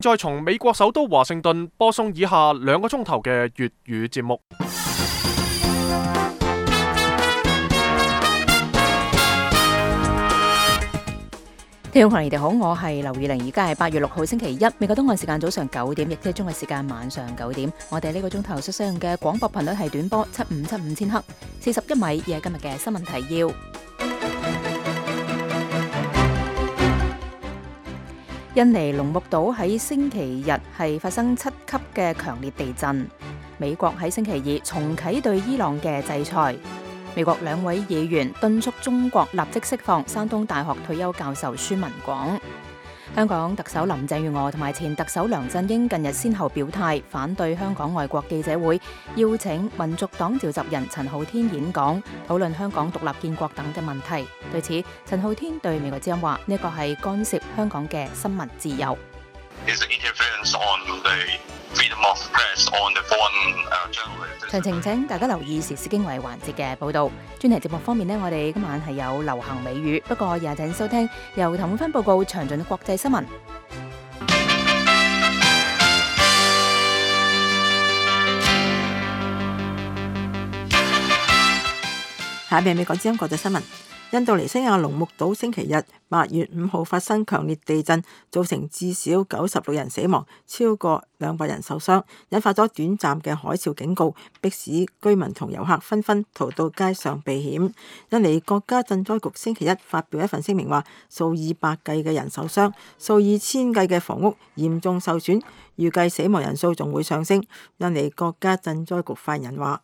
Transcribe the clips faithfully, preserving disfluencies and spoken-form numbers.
再從美國首都華盛頓播送以下兩個鐘頭嘅粵語節目。 聽眾朋友，你哋好，我係劉宇玲，而家係八月六號星期一，美國東岸時間早上九點，亦即係中國時間晚上九點。我哋呢個鐘頭所使用嘅廣播頻率係短波七五七五千赫，四十一米，而係今日嘅新聞提要。印尼龍目島喺星期日係發生七級嘅強烈地震。美國喺星期二重啟對伊朗嘅制裁。美國兩位議員敦促中國立即釋放山東大學退休教授孫文廣。香港特首林鄭月娥同埋前特首梁振英近日先後表態，反對香港外國記者會邀請民族黨召集人陳浩天演講，討論香港獨立建國等嘅問題。對此，陳浩天對美國之音話：呢個係干涉香港嘅新聞自由。詳情請大家留意時事經緯環節嘅報導。專題節目方面呢，我哋今晚係有流行美語，不過也請收聽由譚永芬報告詳盡嘅國際新聞。 下邊美國之音國際新聞。印度尼西亞龍目島星期日八月五號發生強烈地震，造成至少九十六人死亡，超過兩百人受傷，引發咗短暫嘅海嘯警告，迫使居民同遊客紛紛逃到街上避險。印尼國家賑災局星期一發表一份聲明話，數以百計嘅人受傷，數以千計嘅房屋嚴重受損，預計死亡人數仲會上升。印尼國家賑災局發言人話。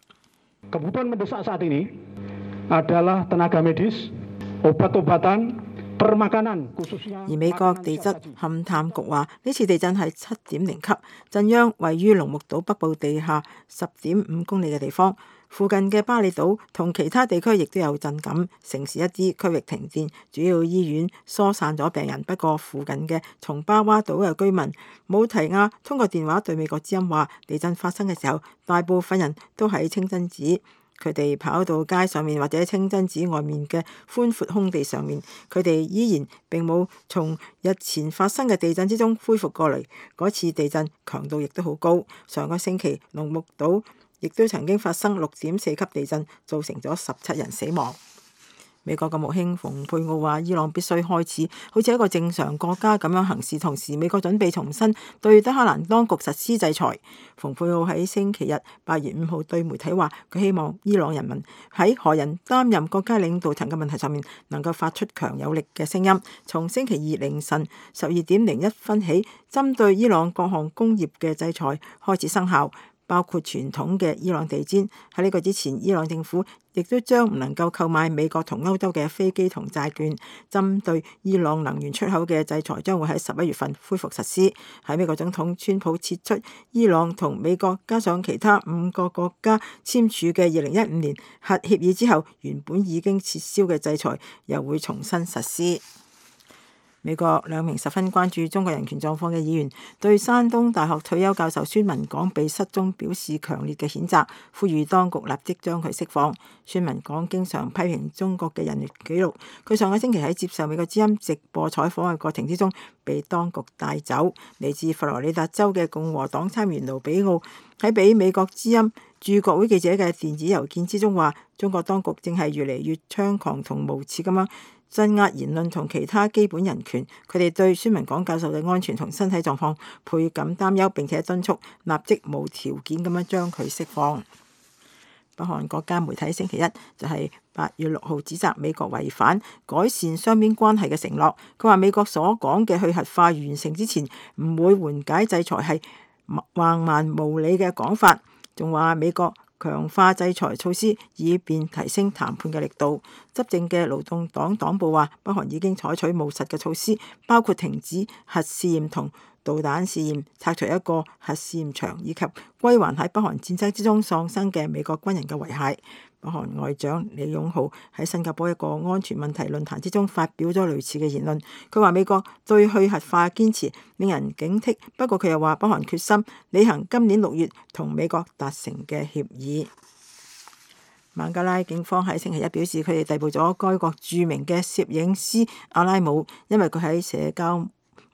而美國地質勘探局話，呢次地震係七點零級，震央位於龍目島北部地下十點五公里嘅地方，附近嘅巴里島同其他地區亦都有震感，城市一啲區域停電，主要醫院疏散咗病人。不過附近嘅松巴哇島嘅居民姆提亞通過電話對美國之音話，地震發生嘅時候，大部分人都喺清真寺。佢哋跑到街上面或者清真寺外面嘅寬闊空地上面，佢哋依然並冇從日前發生嘅地震之中恢復過嚟。嗰次地震強度亦都好高。上個星期龍目島亦都曾經發生六點四級地震，造成咗十七人死亡。美國國務卿蓬佩奧話，伊朗必須開始好似一個正常國家咁樣行事，同時美國準備重新對德黑蘭當局實施制裁。蓬佩奧喺星期日八月五號對媒體話，佢希望伊朗人民喺何人擔任國家領導層嘅問題上面能夠發出強有力嘅聲音。從星期二凌晨十二點零一分起，針對伊朗各項工業嘅制裁開始生效，包括傳統嘅伊朗地氈。喺呢個之前，伊朗政府亦都將唔能夠購買美國同歐洲嘅飛機同債券。針對伊朗能源出口嘅制裁將會喺十一月份恢復實施。喺美國總統川普撤出伊朗同美國加上其他五個國家簽署嘅二零一五年核協議之後，原本已經撤銷嘅制裁又會重新實施。美國兩名十分關注中國人權狀況嘅議員對山東大學退休教授孫文廣被失蹤表示強烈嘅譴責，呼籲當局立即將佢釋放。孫文廣經常批評中國嘅人權紀錄，佢上個星期喺接受美國之音直播採訪嘅過程之中被當局帶走。嚟自佛羅里達州嘅共和黨參議員盧比奧喺俾美國之音駐國會記者嘅電子郵件之中話，中國當局正係越嚟越猖狂同無恥咁樣鎮壓言論同其他基本人權，佢哋對孫文廣教授嘅安全同身體狀況倍感擔憂，並且敦促立即無條件咁樣將佢釋放。北韓國家媒體星期一就係八月六號指責美國違反改善雙邊關係嘅承諾。佢話美國所講嘅去核化完成之前唔會緩解制裁係橫蠻無理嘅講法，仲話美國強化制裁措施以便提升談判嘅力度。執政嘅勞動黨黨部話，北韓已經採取務實嘅措施，包括停止核試驗同導彈試驗、拆除一個核試驗場，以及歸還喺北韓戰爭之中喪生嘅美國軍人嘅遺骸。北韓外長李勇浩喺新加坡一個安全問題論壇之中發表咗類似嘅言論。佢話美國對去核化堅持令人警惕，不過佢又話北韓決心履行今年六月同美國達成嘅協議。孟加拉警方喺星期一表示，佢哋逮捕咗該國著名嘅攝影師阿拉姆，因為佢喺社交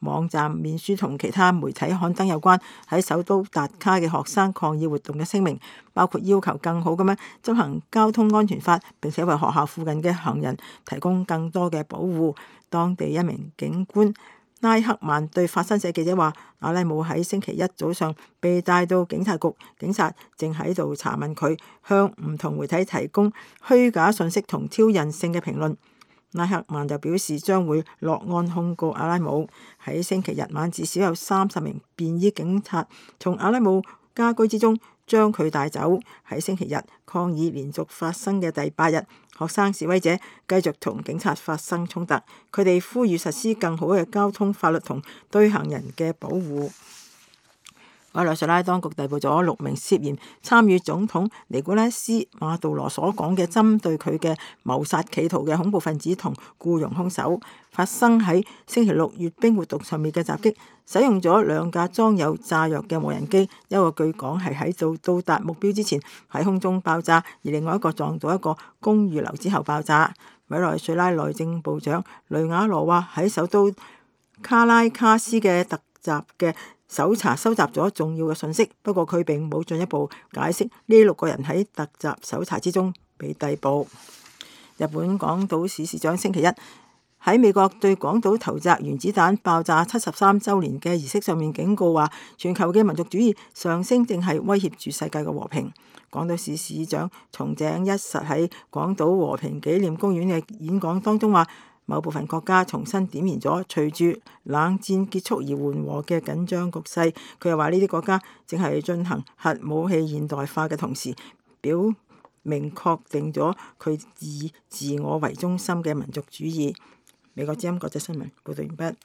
網站面書同其他媒體刊登有關喺首都達卡嘅學生抗議活動嘅聲明，包括要求更好咁樣執行交通安全法，並且為學校附近嘅行人提供更多嘅保護。當地一名警官拉克曼對法新社記者話：阿拉姆喺星期一早上被帶到警察局，警察正喺度查問佢，向唔同媒體提供虛假信息同挑釁性嘅評論。拉克曼就表示將會落案控告阿拉姆。喺星期日晚，至少有三十名便衣警察從阿拉姆家居之中將佢帶走。喺星期日抗議連續發生嘅第八日，學生示威者繼續同警察發生衝突，佢哋呼籲實施更好嘅交通法律同對行人嘅保護。委內瑞拉當局逮捕咗六名涉嫌參與總統尼古拉斯馬杜羅所講嘅針對佢嘅謀殺企圖嘅恐怖分子同僱傭兇手。發生喺星期六閱兵活動上面嘅襲擊，使用咗兩架裝有炸藥嘅無人機，一個據講係喺到到達目標之前喺空中爆炸，而另外一個撞到一個公寓樓之後爆炸。委內瑞拉內政部長雷瓦羅話：喺首都卡拉卡斯嘅突襲嘅搜查收集咗重要嘅信息，不過佢並冇進一步解釋呢六個人喺突襲搜查之中被逮捕。日本廣島市市長星期一喺美國對廣島投擲原子彈爆炸七十三週年嘅儀式上面警告話，全球嘅民族主義上升正係威脅住世界嘅和平。廣島市市長松井一實喺廣島和平紀念公園嘅演講當中話，某部分國家重新點燃咗隨住冷戰結束而緩和嘅緊張局勢。佢又話呢啲國家正係進行核武器現代化嘅同時，表明確定咗佢以自我為中心嘅民族主義。美國之音國際新聞報道完畢。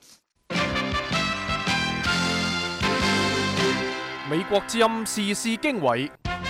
美國之音時事經緯，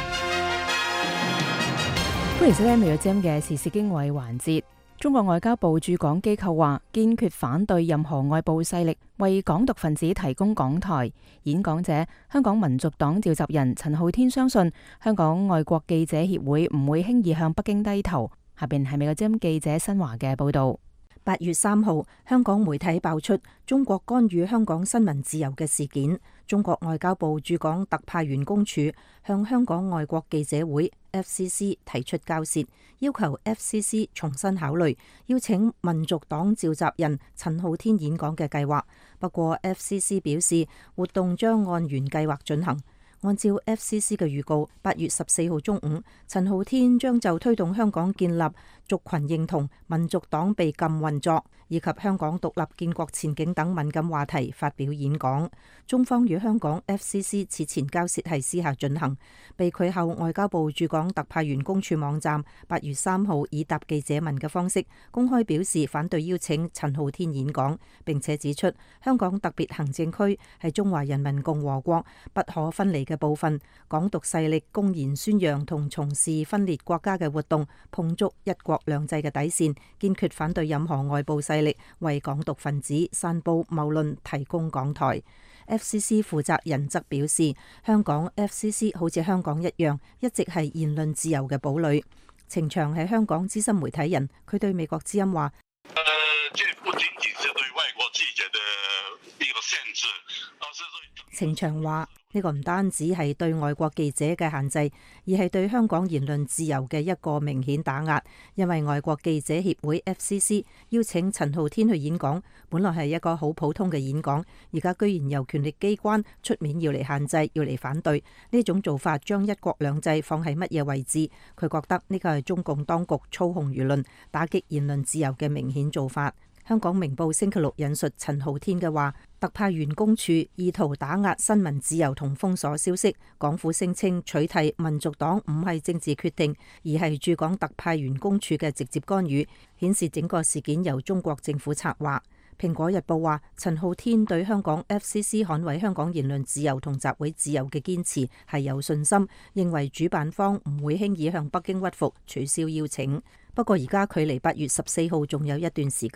歡迎收聽美國之音嘅時事經緯環節。中國外交部駐港機構話，堅決反對任何外部勢力為港獨分子提供港台。演講者香港民族黨召集人陳浩天相信，香港外國記者協會唔會輕易向北京低頭。下邊係美國之音記者新華嘅報道。 八月三號，香港媒體爆出中國干預香港新聞自由嘅事件。中國外交部駐港特派員公署向香港外國記者會 F C C 提出交涉，要求 F C C 重新考慮邀請民族黨召集人陳浩天演講嘅計劃。不過 F C C 表示，活動將按原計劃進行。按照 F C C 嘅預告，八月十四號中午，陳浩天將就推動香港建立族群認同、民族黨被禁運作以及香港獨立建國前景等敏感話題發表演講。中方與香港 F C C 此前交涉係私下進行。被拒後，外交部駐港特派員公署網站八月三號以答記者問嘅方式公開表示反對邀請陳浩天演講，並且指出香港特別行政區係中華人民共和國不可分離嘅部分，港獨勢力公然宣揚同從事分裂國家嘅活動，碰觸一國兩制嘅底線，堅決反對任何外部勢力為港獨分子散佈謬論提供港台。F C C 負責人則表示，香港 F C C 好似香港一樣，一直係言論自由嘅堡壘。程翔係香港資深媒體人，佢對美國之音話： 呃，這不僅僅是對外國記者的一個限制，而是對程翔話。呢個唔單止係對外國記者嘅限制，而係對香港言論自由嘅一個明顯打壓。因為外國記者協會 F C C 邀請陳浩天去演講，本來係一個好普通嘅演講，而家居然由權力機關出面要嚟限制，要嚟反對，呢種做法將一國兩制放喺乜嘢位置？佢覺得呢個係中共當局操控輿論、打擊言論自由嘅明顯做法。香港明報星期六引述陳浩天嘅話，特派員公署意圖打壓新聞自由同封鎖消息。港府聲稱取締民族黨唔係政治決定，而係駐港特派員公署嘅直接干預，顯示整個事件由中國政府策劃。蘋果日報話，陳浩天對香港 F C C 捍衛香港言論自由同集會自由嘅堅持係有信心，認為主辦方唔會輕易向北京屈服，取消邀請。不過而家距離八月十四號仲有一段時間，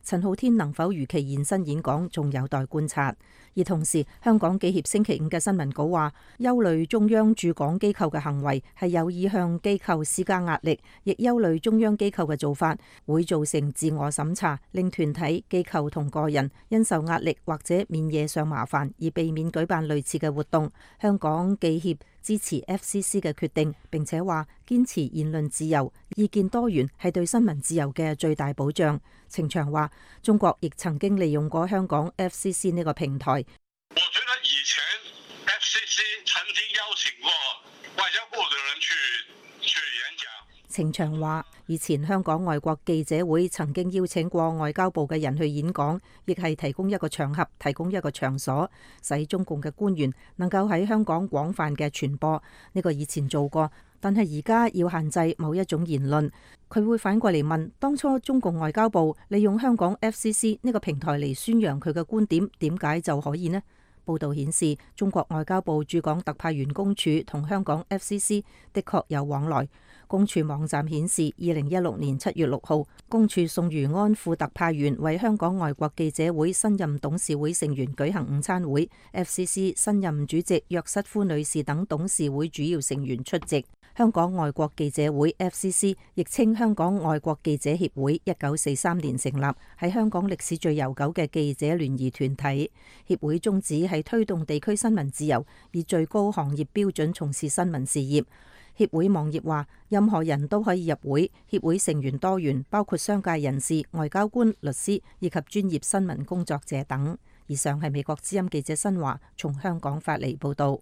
陳浩天能否如期現身演講，仲有待觀察。而同時，香港記協星期五嘅新聞稿話，憂慮中央駐港機構嘅行為係有意向機構施加壓力，亦憂慮中央機構嘅做法會造成自我審查，令團體、機構同個人因受壓力或者免惹上麻煩而避免舉辦類似嘅活動。香港記協支持 F C C 嘅決定，並且話堅持言論自由、意見多元係對新聞自由嘅最大保障。程翔話，中國亦曾經利用過香港 F C C 呢個平台。 我覺得以前 F C C 曾經邀請過外交部的人去去演講。 程翔話，以前香港外國記者會曾經邀請過外交部嘅人去演講，亦係提供一個場合、提供一個場所，使中共嘅官員能夠喺香港廣泛嘅傳播。呢個以前做過，但係而家要限制某一種言論。佢會反過嚟問，當初中共外交部利用香港 F C C 呢個平台嚟宣揚佢嘅觀點，點解就可以呢？報道顯示，中國外交部駐港特派員公署同香港 F C C 的確有往來。公署網站顯示，二零一六年七月六號，公署宋如安副特派員為香港外國記者會新任董事會成員舉行午餐會， F C C 新任主席約瑟夫女士等董事會主要成員出席。香港外國記者會 F C C 亦稱香港外國記者協會，一九四三年成立，係香港歷史最悠久嘅記者聯誼團體。協會宗旨係推動地區新聞自由，以最高行業標準從事新聞事業。協會網頁話，任何人都可以入會，協會成員多元，包括商界人士、外交官、律師以及專業新聞工作者等。以上係美國之音記者新華從香港發嚟報道。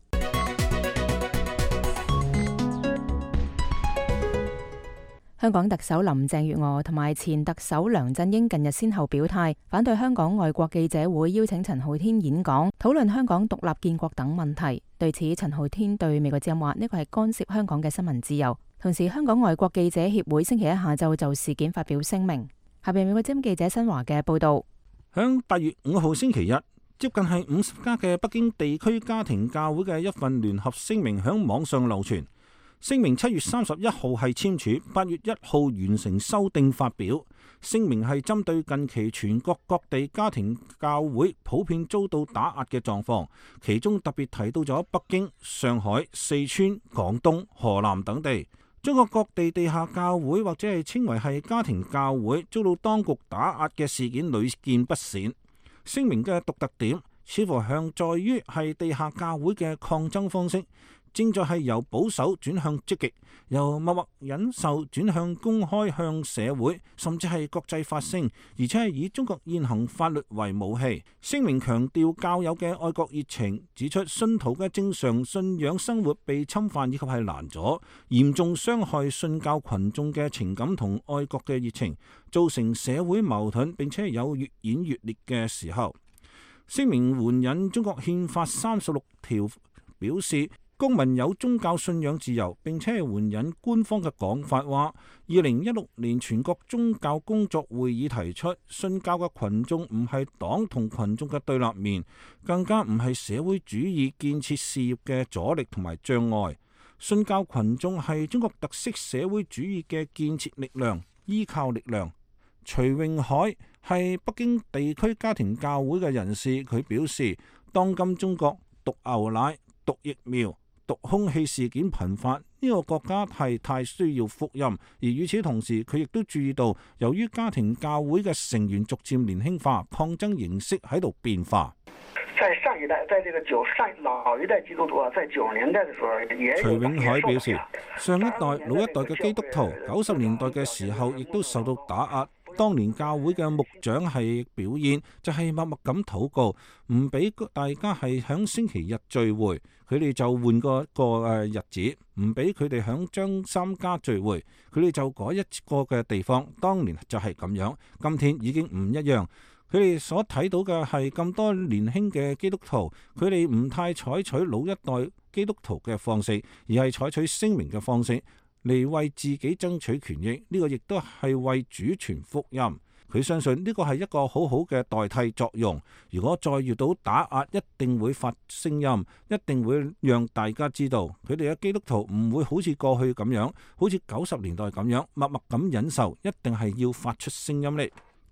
香港特首林鄭月娥同埋前特首梁振英近日先後表態，反對香港外國記者會邀請陳浩天演講，討論香港獨立建國等問題。對此，陳浩天對美國之音話呢個係干涉香港嘅新聞自由。同時，香港外國記者協會星期一下晝就事件發表聲明。下邊美國之音記者新華嘅報道： 響八月五號星期日，接近係五十家嘅北京地區家庭教會嘅一份聯合聲明響網上流傳。聲明七月三十一號係簽署，八月一號完成修訂發表。聲明係針對近期全國各地家庭教會普遍遭到打壓嘅狀況，其中特別提到咗北京、上海、四川、廣東、河南等地。中國各地地下教會或者係稱為係家庭教會遭到當局打壓嘅事件屢見不鮮。聲明嘅獨特點似乎向在於係地下教會嘅抗爭方式正在係由保守轉向積極，由默默忍受轉向公開向社會甚至係國際發聲，而且係以中國現行法律為武器。聲明強調教友嘅愛國熱情，指出信徒嘅正常信仰生活被侵犯以及係攔阻，嚴重傷害信教群眾嘅情感同愛國嘅熱情，造成社會矛盾，並且有越演越烈嘅時候。聲明援引中國憲法三十六條，表示公民有宗教信仰自由，並且係援引官方嘅講法，話二零一六年全國宗教工作會議提出，信教嘅群眾唔係黨同群眾嘅對立面，更加唔係社會主義建設事業嘅阻力同埋障礙。信教群眾係中國特色社會主義嘅建設力量、依靠力量。徐永海係北京地區家庭教會嘅人士，佢表示，當今中國毒牛奶、毒疫苗、毒空氣事件頻發，呢個國家係太需要福音。而與此同時，佢亦都注意到，由於家庭教會嘅成員逐漸年輕化，抗爭形式喺度變化。 在上一代，在這個九上老一代基督徒啊，在九十年代嘅時候，也徐永海表示，上一代老一代嘅基督徒，九十年代嘅時候亦都受到打壓。當年教會嘅牧長係表現就係默默咁禱告，唔俾大家係響星期日聚會，佢哋就換個個誒日子，唔俾佢哋響張三家聚會，佢哋就改一個嘅地方。當年就係咁樣，今天已經唔一樣。佢哋所睇到嘅係咁多年輕嘅基督徒，佢哋唔太採取老一代基督徒嘅方式，而係採取聲明嘅方式嚟為自己爭取權益，呢、這個亦都係為主傳福音。佢相信呢個係一個好好嘅代替作用。如果再遇到打壓，一定會發聲音，一定會讓大家知道，佢哋嘅基督徒唔會好似過去咁樣，好似九十年代咁樣默默咁忍受，一定係要發出聲音嚟。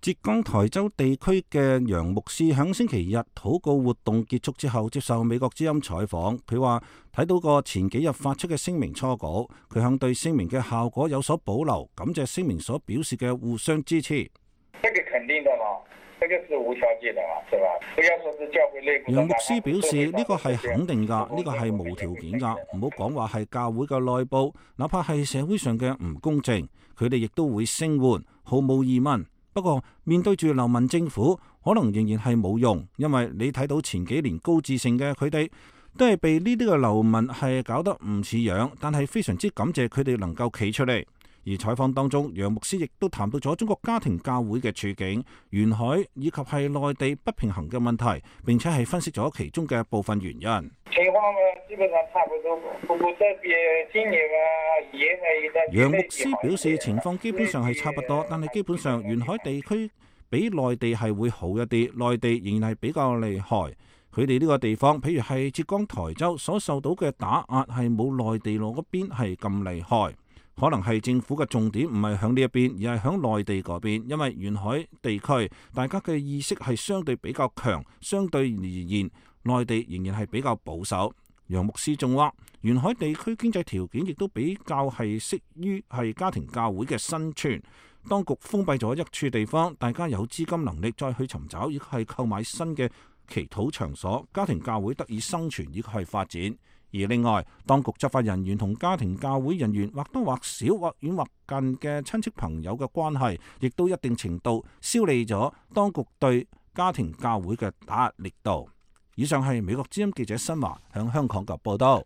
浙江台州地區嘅楊牧師響星期日禱告活動結束之後，接受美國之音採訪，佢話睇到個前幾日發出嘅聲明初稿，佢向對聲明嘅效果有所保留，感謝聲明所表示嘅互相支持。 這個肯定的嘛，這個是無條件的嘛，是吧？不要說是教會內部。 楊牧師表示呢個係肯定噶，呢個係無條件噶，唔好講話係教會嘅內部，哪怕係社會上嘅唔公正，佢哋亦都會聲援，毫無疑問。不過面對住流氓政府，可能仍然係冇用，因為你睇到前幾年高志勝嘅佢哋都係被呢啲嘅流氓係搞得唔似樣，但係非常之感謝佢哋能夠企出嚟。而採訪當中，楊牧師亦都談到咗中國家庭教會嘅處境、沿海以及係內地不平衡嘅問題，並且係分析咗其中嘅部分原因。 情況呢，基本上差不多。不過特別今年啊，沿海楊牧師表示情況基本上係差不多，但係基本上沿海地區比內地係會好一啲，內地仍然係比較厲害。佢哋呢個地方，譬如係浙江台州所受到嘅打壓係冇內地嗰邊係咁厲害。可能係政府嘅重點唔係響呢一邊，而係響內地嗰邊，因為沿海地區大家嘅意識係相對比較強，相對而言內地仍然係比較保守。楊牧師仲話，沿海地區經濟條件亦都比較係適於係家庭教會嘅生存。當局封閉咗一處地方，大家有資金能力再去尋找，亦係購買新嘅祈禱場所，家庭教會得以生存，亦係發展。而另外，當局執法人員同家庭教會人員或多或少或遠或近嘅親戚朋友嘅關係，亦都一定程度消弭咗當局對家庭教會嘅打壓力度。以上係美國之音記者新華向香港嘅報道。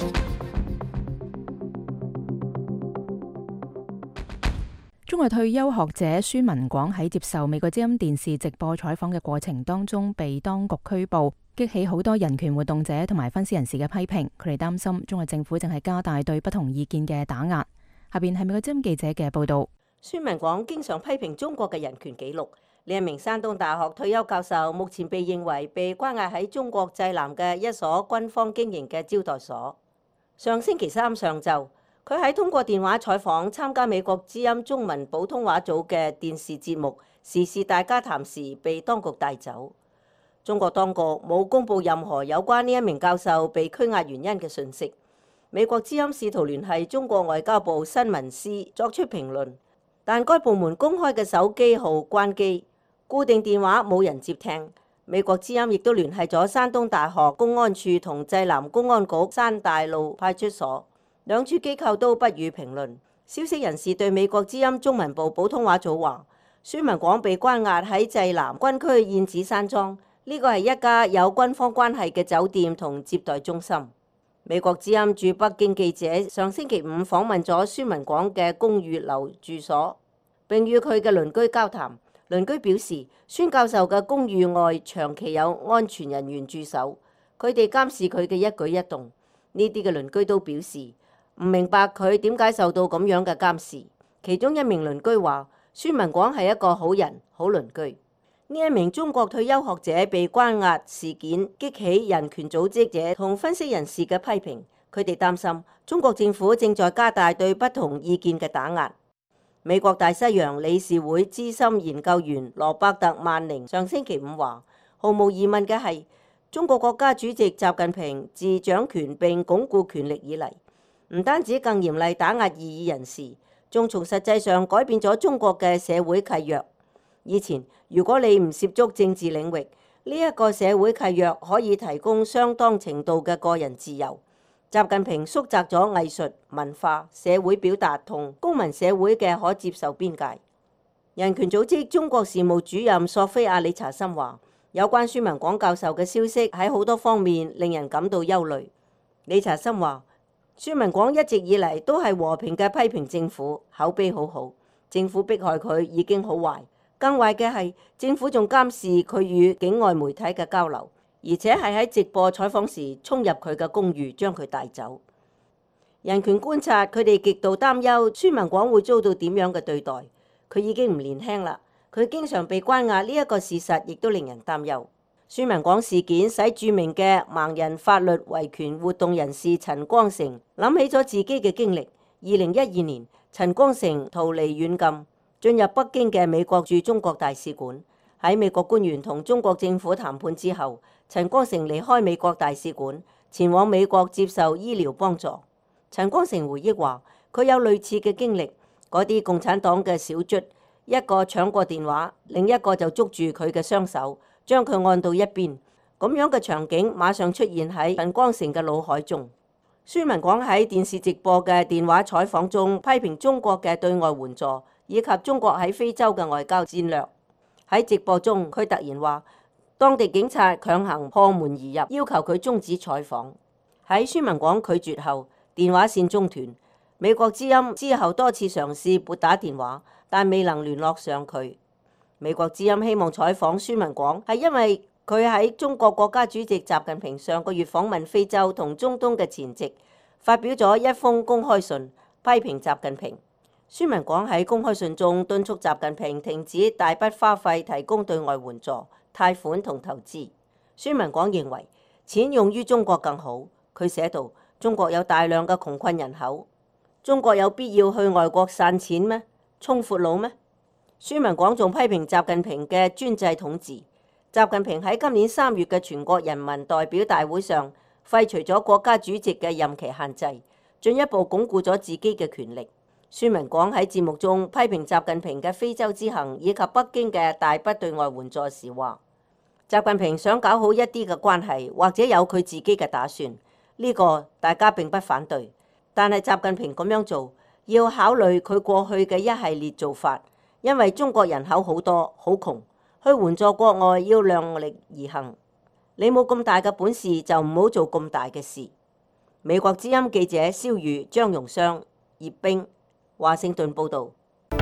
中國退休學者孫文廣喺接受美國之音電視直播採訪嘅過程當中被當局拘捕，激起好多人權活動者同埋分析人士嘅批評。佢哋擔心中國政府正係加大對不同意見嘅打壓。下邊係美國之音記者嘅報道。 孫文廣經常批評中國嘅人權紀錄。呢一名山東大學退休教授，目前被認為被關押喺中國濟南嘅一所軍方經營嘅招待所。上星期三上晝，佢喺通過電話採訪參加美國之音中文普通話組嘅電視節目《時事大家談》時，被當局帶走。中國當局冇公布任何有關呢一名教授被拘押原因嘅訊息。美國之音試圖聯繫中國外交部新聞司作出評論，但該部門公開嘅手機號關機，固定電話冇人接聽。美國之音亦都聯繫咗山東大學公安處同濟南公安局山大路派出所，兩處機構都不予評論。消息人士對美國之音中文部普通話組話，孫文廣被關押喺濟南軍區燕子山莊，呢個係一家有軍方關係嘅酒店同接待中心。美國之音駐北京記者上星期五訪問咗孫文廣嘅公寓樓住所，並與佢嘅鄰居交談。鄰居表示，孫教授嘅公寓外長期有安全人員駐守，佢哋監視佢嘅一舉一動。呢啲嘅鄰居都表示唔明白佢點解受到咁樣嘅監視。其中一名鄰居話，孫文廣係一個好人、好鄰居。呢一名中國退休學者被關押事件激起人權組織者同分析人士嘅批評，佢哋擔心中國政府正在加大對不同意見嘅打壓。美國大西洋理事會資深研究員羅伯特曼寧上星期五話，毫無疑問嘅係，中國國家主席習近平自掌權並鞏固權力以嚟，唔單止更嚴厲打壓異議人士，仲從實際上改變咗中國嘅社會契約。以前如果你唔涉足政治領域，呢一個社會契約可以提供相當程度嘅個人自由。習近平縮窄咗藝術、文化、社會表達同公民社會嘅可接受邊界。人權組織中國事務主任索菲亞理查森話，有關孫文廣教授嘅消息喺好多方面令人感到憂慮。理查森話，孫文廣一直以嚟都係和平嘅批評政府，口碑好好。政府迫害佢已經好壞，更壞嘅係政府仲監視佢與境外媒體嘅交流。而且係喺直播採訪時衝入佢嘅公寓，將佢帶走。人權觀察佢哋極度擔憂孫文廣會遭到點樣嘅對待。佢已經唔年輕啦，佢經常被關押呢一個事實亦都令人擔憂。孫文廣事件使著名嘅盲人法律維權活動人士陳光誠諗起咗自己嘅經歷。二零一二年，陳光誠逃離軟禁， 進入北京嘅美國駐中國大使館。喺美國官員同中國政府談判之後，陳光誠離開美國大使館，前往美國接受醫療幫助。陳光誠回憶話，佢有類似嘅經歷，嗰啲共產黨嘅小卒，一個搶過電話，另一個就捉住佢嘅雙手，將佢按到一邊。咁樣嘅場景馬上出現喺陳光誠嘅腦海中。孫文廣喺電視直播嘅電話採訪中批評中國嘅對外援助以及中國喺非洲嘅外交戰略。喺直播中，佢突然話當地警察強行破門而入，要求佢終止採訪。喺孫文廣拒絕後，電話線中斷。美國之音之後多次嘗試撥打電話，但未能聯絡上佢。美國之音希望採訪孫文廣，係因為佢喺中國國家主席習近平上個月訪問非洲同中東嘅前夕，發表咗一封公開信，批評習近平。孫文廣喺公開信中敦促習近平停止大筆花費提供對外援助、貸款同投資。孫文廣認為錢用於中國更好。佢寫道：中國有大量嘅窮困人口，中國有必要去外國散錢咩？充闊佬咩？孫文廣仲批評習近平嘅專制統治。習近平喺今年三月嘅全國人民代表大會上廢除咗國家主席嘅任期限制，進一步鞏固咗自己嘅權力。孫文廣喺節目中批評習近平嘅非洲之行以及北京嘅大筆對外援助時話，習近平想搞好一啲嘅關係，或者有佢自己嘅打算，呢個大家並不反對。但係習近平咁樣做要考慮佢過去嘅一系列做法，因為中國人口好多好窮，去援助國外要量力而行。你冇咁大嘅本事就唔好做咁大嘅事。美國之音記者蕭宇、張榮湘、葉冰，華盛頓報道。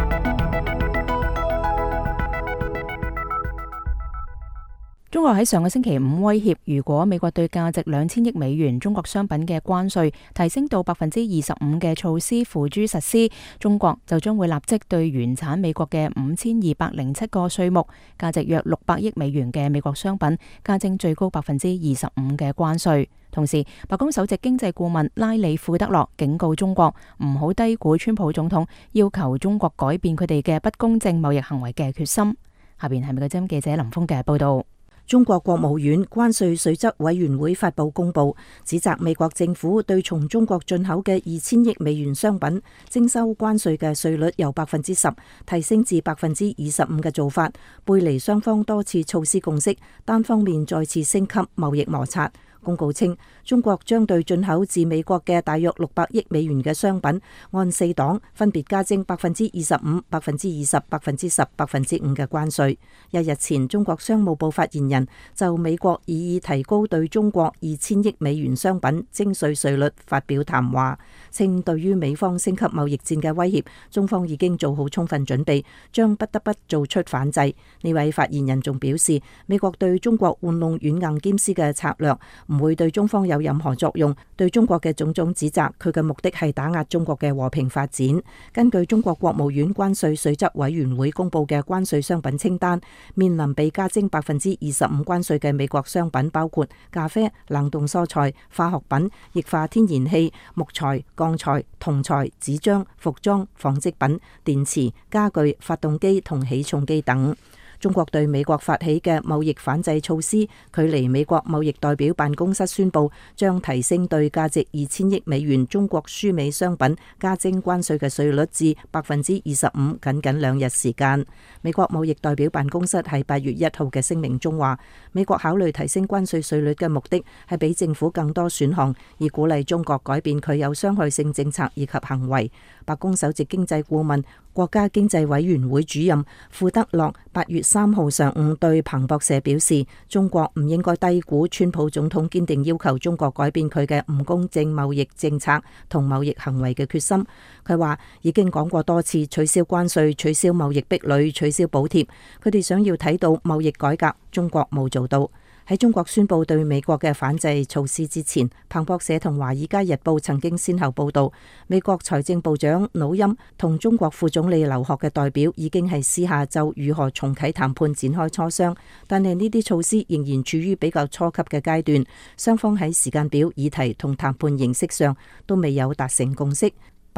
中國喺上個星期五威脅，如果美國對價值兩千億美元中國商品嘅關稅提升到百分之二十五嘅措施付諸實施，中國就將會立即對原產美國嘅五千二百零七個稅目價值約六百億美元嘅美國商品加徵最高百分之二十五嘅關稅。同時，白宮首席經濟顧問拉里庫德洛警告中國唔好低估川普總統要求中國改變佢哋嘅不公正貿易行為嘅決心。下邊係美國之音記者林峰嘅報道。 中國國務院關稅稅則委員會發布公報，指責美國政府對從中國進口嘅二千億美元商品徵收關稅嘅稅率由百分之十提升至百分之二十五嘅做法，背離雙方多次措施共識，單方面再次升級貿易摩擦。公告稱，中國將對進口自美國嘅大約六百億美元嘅商品按四檔分別加徵百分之二十五、百分之二十、百分之十、百分之五嘅關稅。一日前，中國商務部發言人就美國擬議提高對中國二千億美元商品徵稅稅率發表談話，稱對於美方升級貿易戰嘅威脅，中方已經做好充分準備，將不得不做出反制。呢位發言人仲表示，美國對中國玩弄軟硬兼施嘅策略唔會對中方有任何作用，對中國嘅種種指責，佢嘅目的係打壓中國嘅和平發展。根據中國國務院關稅稅則委員會公布嘅關稅商品清單，面臨被加徵百分之二十五關稅嘅美國商品包括咖啡、冷凍蔬菜、化學品、液化天然氣、木材、鋼材、銅材、紙張、服裝、紡織品、電池、家具、發動機同起重機等。中國對美國發起嘅貿易反制措施，距離美國貿易代表辦公室宣布將提升對價值二千億美元中國輸美商品加徵關稅嘅稅率至百分之二十五，僅僅兩日時間。美國貿易代表辦公室喺八月一號嘅聲明中話，美國考慮提升關稅稅率嘅目的係俾政府更多選項，以鼓勵中國改變佢有傷害性政策以及行為。白宮首席經濟顧問、國家經濟委員會主任庫德洛八月三號上午對彭博社表示，中國唔應該低估川普總統堅定要求中國改變佢嘅唔公正貿易政策同貿易行為嘅決心。佢話已經講過多次取消關稅、取消貿易壁壘、取消補貼，佢哋想要睇到貿易改革，中國冇做到。喺中國宣布對美國嘅反制措施之前，彭博社同華爾街日報曾經先後報道，美國財政部長努欽同中國副總理劉鶴嘅代表已經係私下就如何重啟談判展開磋商，但係呢啲措施仍然處於比較初級嘅階段，雙方喺時間表、議題同談判形式上都未有達成共識。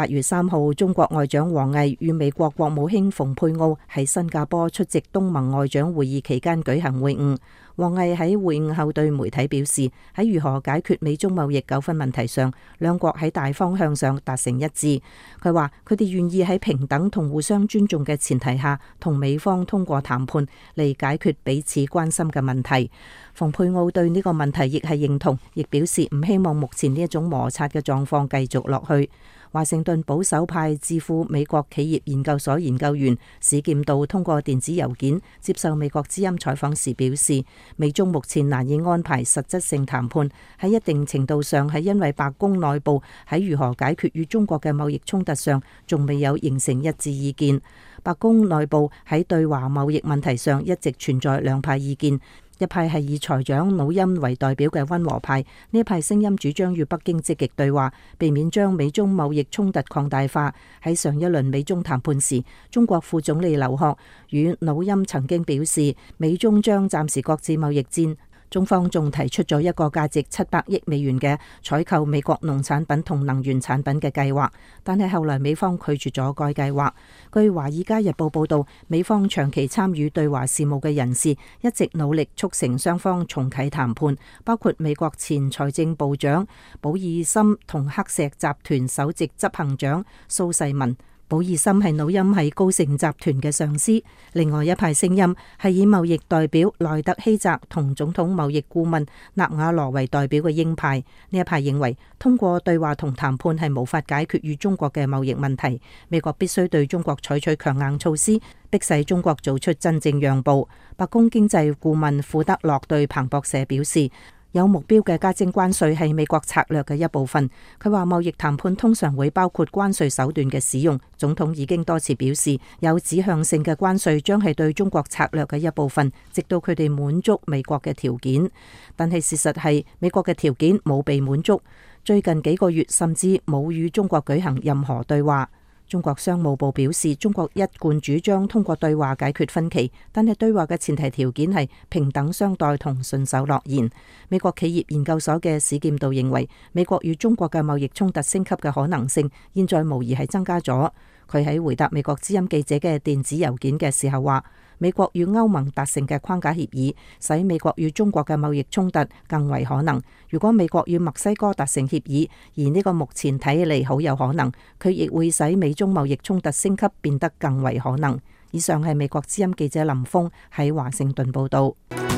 八月三號，中國外長王毅與美國國務卿蓬佩奧喺新加坡出席東盟外長會議期間舉行會晤。王毅喺會晤後對媒體表示，喺如何解決美中貿易糾紛問題上，兩國喺大方向上達成一致。佢話佢哋願意喺平等同互相尊重嘅前提下，同美方通過談判嚟解決彼此關心嘅問題。蓬佩奧對呢個問題亦係認同，亦表示唔希望目前呢一種摩擦嘅狀況繼續落去。華盛頓保守派智庫美國企業研究所研究員史劍道通過電子郵件接受美國之音採訪時表示，美中目前難以安排實質性談判，喺一定程度上係因為白宮內部喺如何解決與中國嘅貿易衝突上仲未有形成一致意見。白宮內部喺對華貿易問題上一直存在兩派意見。一派係以財長努欽為代表嘅溫和派，呢一派聲音主張與北京積極對話，避免將美中貿易衝突擴大化。喺上一輪美中談判時，中國副總理劉鶴與努欽曾經表示，美中將暫時擱置貿易戰。中方仲提出咗一個價值七百億美元嘅採購美國農產品同能源產品嘅計劃，但係後來美方拒絕咗該計劃。據《華爾街日報》報道，美方長期參與對華事務嘅人士一直努力促成雙方重啟談判，包括美國前財政部長保爾森同黑石集團首席執行長蘇世民。保爾森係努欽喺高盛集團嘅上司。另外一派聲音係以貿易代表萊特希澤同總統貿易顧問納瓦羅為代表嘅鷹派。呢一派認為，通過對話同談判係無法解決與中國嘅貿易問題，美國必須對中國採取強硬措施，迫使中國做出真正讓步。白宮經濟顧問庫德洛對彭博社表示，有目標嘅加徵關稅係美國策略嘅一部分。佢話貿易談判通常會包括關稅手段嘅使用。總統已經多次表示，有指向性嘅關稅將係對中國策略嘅一部分，直到佢哋滿足美國嘅條件。但係事實係美國嘅條件冇被滿足，最近幾個月甚至冇與中國舉行任何對話。中國商務部表示，中國一貫主張通過對話解決分歧，但係對話嘅前提條件係平等相待同信守諾言。美國企業研究所嘅史劍道認為，美國與中國嘅貿易衝突升級嘅可能性，現在無疑係增加咗。佢喺回答美國之音記者嘅電子郵件嘅時候話，美國與歐盟達成嘅框架協議，使美國與中國嘅貿易衝突更為可能。如果美國與墨西哥達成協議，而呢個目前睇起嚟好有可能，佢亦會使美中貿易衝突升級變得更為可能。以上係美國之音記者林峰喺華盛頓報道。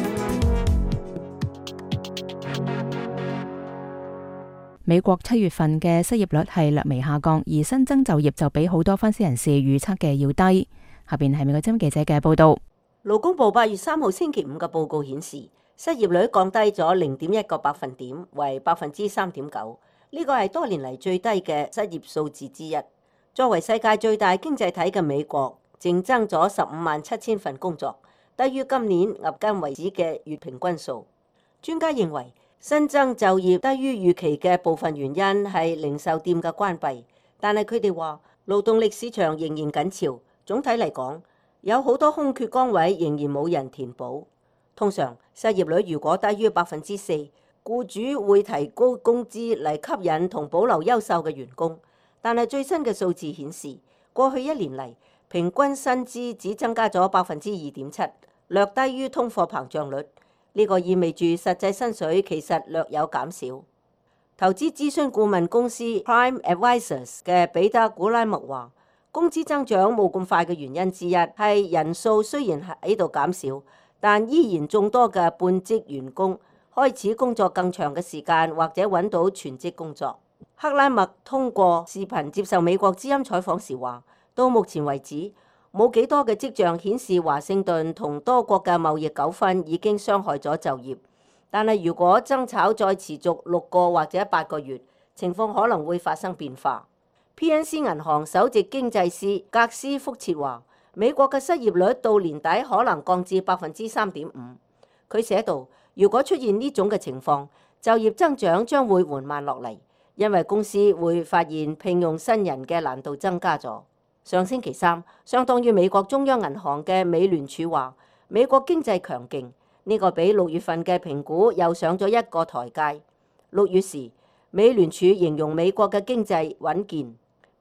美國七月份嘅失業率係略微下降，而新增就業就比好多分析人士預測嘅要低。下邊係美國之音記者嘅報道。 勞工部八月三號星期五嘅報告顯示，失業率降低咗零點一個百分點，為百分之三點九。呢個係多年嚟最低嘅失業數字之一。作為世界最大經濟體嘅美國，淨增咗十五萬七千份工作，低於今年迄今為止嘅月平均數。專家認為，新增就業低於預期嘅部分原因係零售店嘅關閉，但係佢哋話勞動力市場仍然緊俏。總體嚟講，有好多空缺崗位仍然冇人填補。通常失業率如果低於百分之四，僱主會提高工資嚟吸引同保留優秀嘅員工。但係最新嘅數字顯示，過去一年嚟平均薪資只增加咗百分之二點七，略低於通貨膨脹率。呢個意味住實際薪水其實略有減少。投資諮詢顧問公司 Prime Advisors 嘅彼得古拉默話，工資增長冇咁快嘅原因之一係人數雖然喺度減少，但依然眾多嘅半職員工開始工作更長嘅時間，或者揾到全職工作。克拉默通過視頻接受美國之音採訪時話，到目前為止，冇幾多嘅跡象顯示華盛頓同多國嘅貿易糾紛已經傷害咗就業，但係如果爭吵再持續六個或者八個月，情況可能會發生變化。P N C 銀行首席經濟師格斯福切話，美國嘅失業率到年底可能降至百分之三點五。佢寫道，如果出現呢種嘅情況，就業增長將會緩慢落嚟，因為公司會發現聘用新人嘅難度增加咗。上星期三，相當於美國中央銀行嘅美聯儲話，美國經濟強勁，呢個比六月份嘅評估又上咗一個台階。六月時，美聯儲形容美國嘅經濟穩健。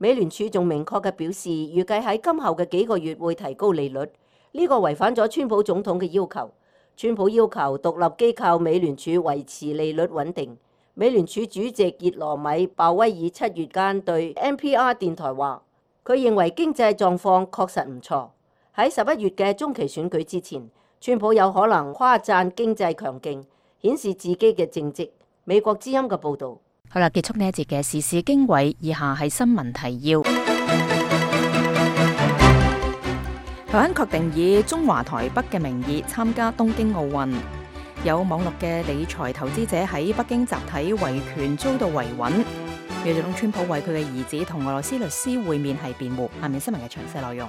美聯儲仲明確嘅表示，預計喺今後嘅幾個月會提高利率，呢個違反咗川普總統嘅要求。川普要求獨立機構美聯儲維持利率穩定。美聯儲主席傑羅米·鮑威爾七月間對 N P R 電台話，佢認為經濟狀況確實唔錯。喺十一月嘅中期選舉之前，川普有可能誇讚經濟強勁，顯示自己嘅政績。美國之音嘅報導。 好啦，結束呢一節嘅時事經緯，以下係新聞提要。台灣確定以中華台北嘅名義參加東京奧運。有網絡嘅理財投資者喺北京集體維權遭到維穩。美國總統川普為佢嘅兒子同俄羅斯律師會面係辯護。下面新聞嘅詳細內容。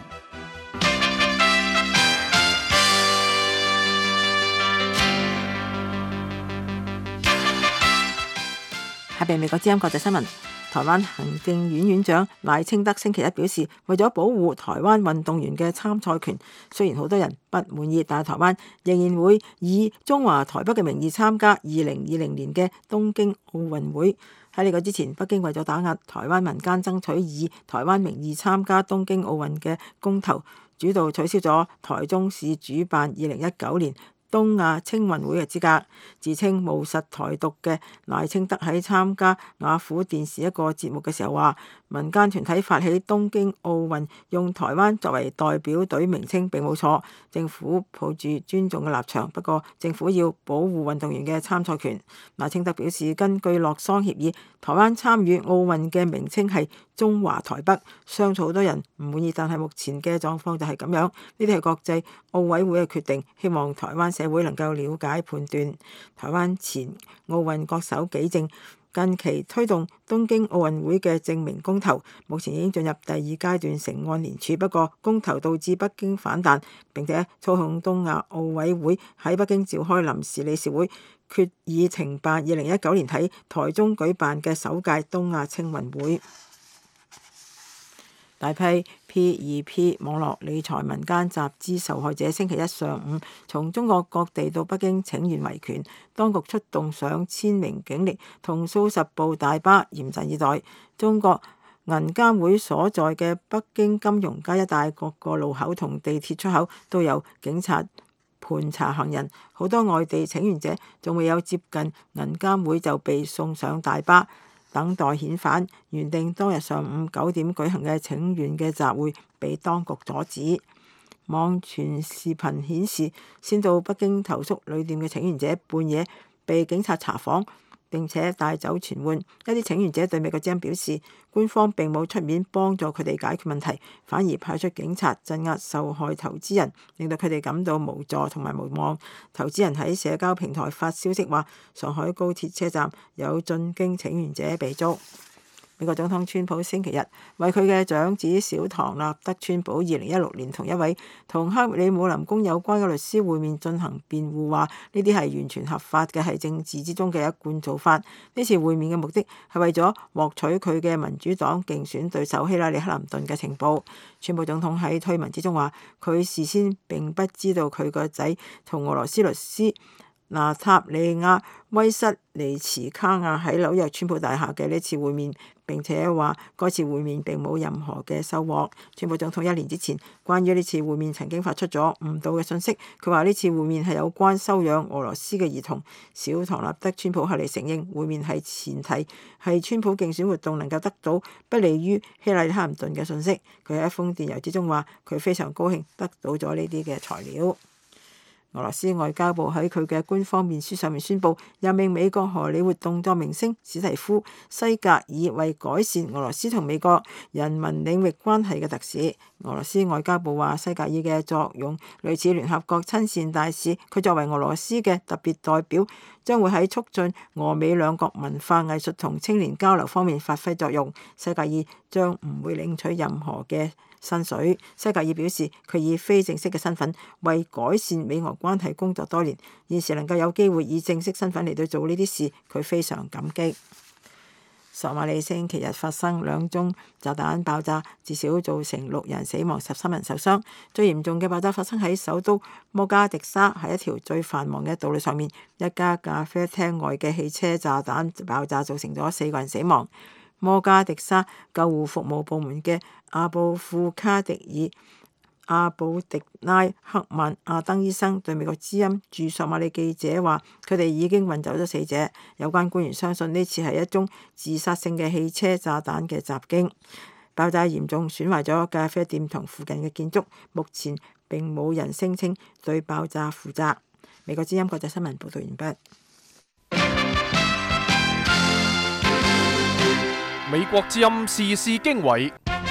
下邊美國之音國際新聞。台灣行政院院長賴清德星期一表示，為咗保護台灣運動員嘅參賽權，雖然好多人不滿意，但係台灣仍然會以中華台北嘅名義參加二零二零年嘅東京奧運會。喺呢個之前，北京為咗打壓台灣民間爭取以台灣名義參加東京奧運嘅公投，主導取消咗台中市主辦二零一九年東亞青運會嘅資格。自稱務實台獨嘅賴清德喺參加雅虎電視一個節目嘅時候話，民間團體發起東京奧運用台灣作為代表隊名稱並冇錯，政府抱住尊重嘅立場，不過政府要保護運動員嘅參賽權。賴清德表示，根據洛桑協議，台灣參與奧運嘅名稱係中華台北，相信好多人唔滿意，但係目前嘅狀況就係咁樣，呢啲係國際奧委會嘅決定，希望台灣社會能夠了解判斷。台灣前奧運國手紀政近期推動東京奧運會嘅正名公投，目前已經進入第二階段成案聯署。不過公投導致北京反彈，並且操控東亞奧委會喺北京召開臨時理事會，決議停辦二零一九年喺台中舉辦嘅首屆東亞青運會。大批 P 二 P 網絡理財民間集資受害者星期一上午從中國各地到北京請願維權，當局出動上千名警力同數十部大巴嚴陣以待。中國銀監會所在嘅北京金融街一帶各個路口同地鐵出口都有警察盤查行人，好多外地請願者仲未有接近銀監會就被送上大巴等待遣返。原定當日上午九點舉行嘅請願嘅集會被當局阻止。網傳視頻顯示，先到北京投宿旅店嘅請願者半夜被警察查訪並且帶走傳喚。一啲請願者對美國之音表示，官方並冇出面幫助佢哋解決問題，反而派出警察鎮壓受害投資人，令到佢哋感到無助同埋無望。投資人喺社交平台發消息話，上海高鐵車站有進京請願者被捉。美國總統川普星期日為佢嘅長子小唐納德川普二零一六年同一位同克里姆林宮有關嘅律師會面進行辯護，話呢啲係完全合法嘅，係政治之中嘅一貫做法。呢次會面嘅目的係為咗獲取佢嘅民主黨競選對手希拉里克林頓嘅情報。川普總統喺推文之中話，佢事先並不知道佢個仔同俄羅斯律師娜塔莉亞威瑟尼茨卡亞喺紐約川普大廈嘅呢次會面，並且話該次會面並冇任何嘅收穫。川普總統一年之前關於呢次會面曾經發出咗誤導嘅信息，佢話呢次會面係有關收養俄羅斯嘅兒童。小唐納德川普後嚟承認會面係前提係川普競選活動能夠得到不利於希拉里克林頓嘅信息。佢喺一封電郵之中話，佢非常高興得到咗呢啲嘅材料。俄羅斯外交部喺佢嘅官方面書上面宣布，任命美國荷里活動作明星史蒂夫西格爾為改善俄羅斯同美國人民領域關係嘅特使。俄羅斯外交部話，西格爾嘅作用類似聯合國親善大使，佢作為俄羅斯嘅特別代表，將會喺促進俄美兩國文化藝術同青年交流方面發揮作用。西格爾將唔會領取任何嘅薪水。西格爾表示，佢以非正式嘅身份為改善美俄關係工作多年，現時能夠有機會以正式身份嚟到做呢啲事，佢非常感激。索馬里星期日發生兩宗炸彈爆炸，至少造成六人死亡，十三人受傷。最嚴重嘅爆炸發生喺首都摩加迪沙，喺一條最繁忙嘅道路上面，一家咖啡廳外嘅汽車炸彈爆炸，造成咗四個人死亡。 摩加迪沙救護服務部門嘅阿布庫卡迪爾阿布迪拉克曼阿登醫生對美國之音駐索馬里記者話：佢哋已經運走咗死者。有關官員相信呢次係一宗自殺性嘅汽車炸彈嘅襲擊。爆炸嚴重損壞咗咖啡店同附近嘅建築，目前並冇人聲稱對爆炸負責。美國之音國際新聞報道完畢。 美國之音時事經緯。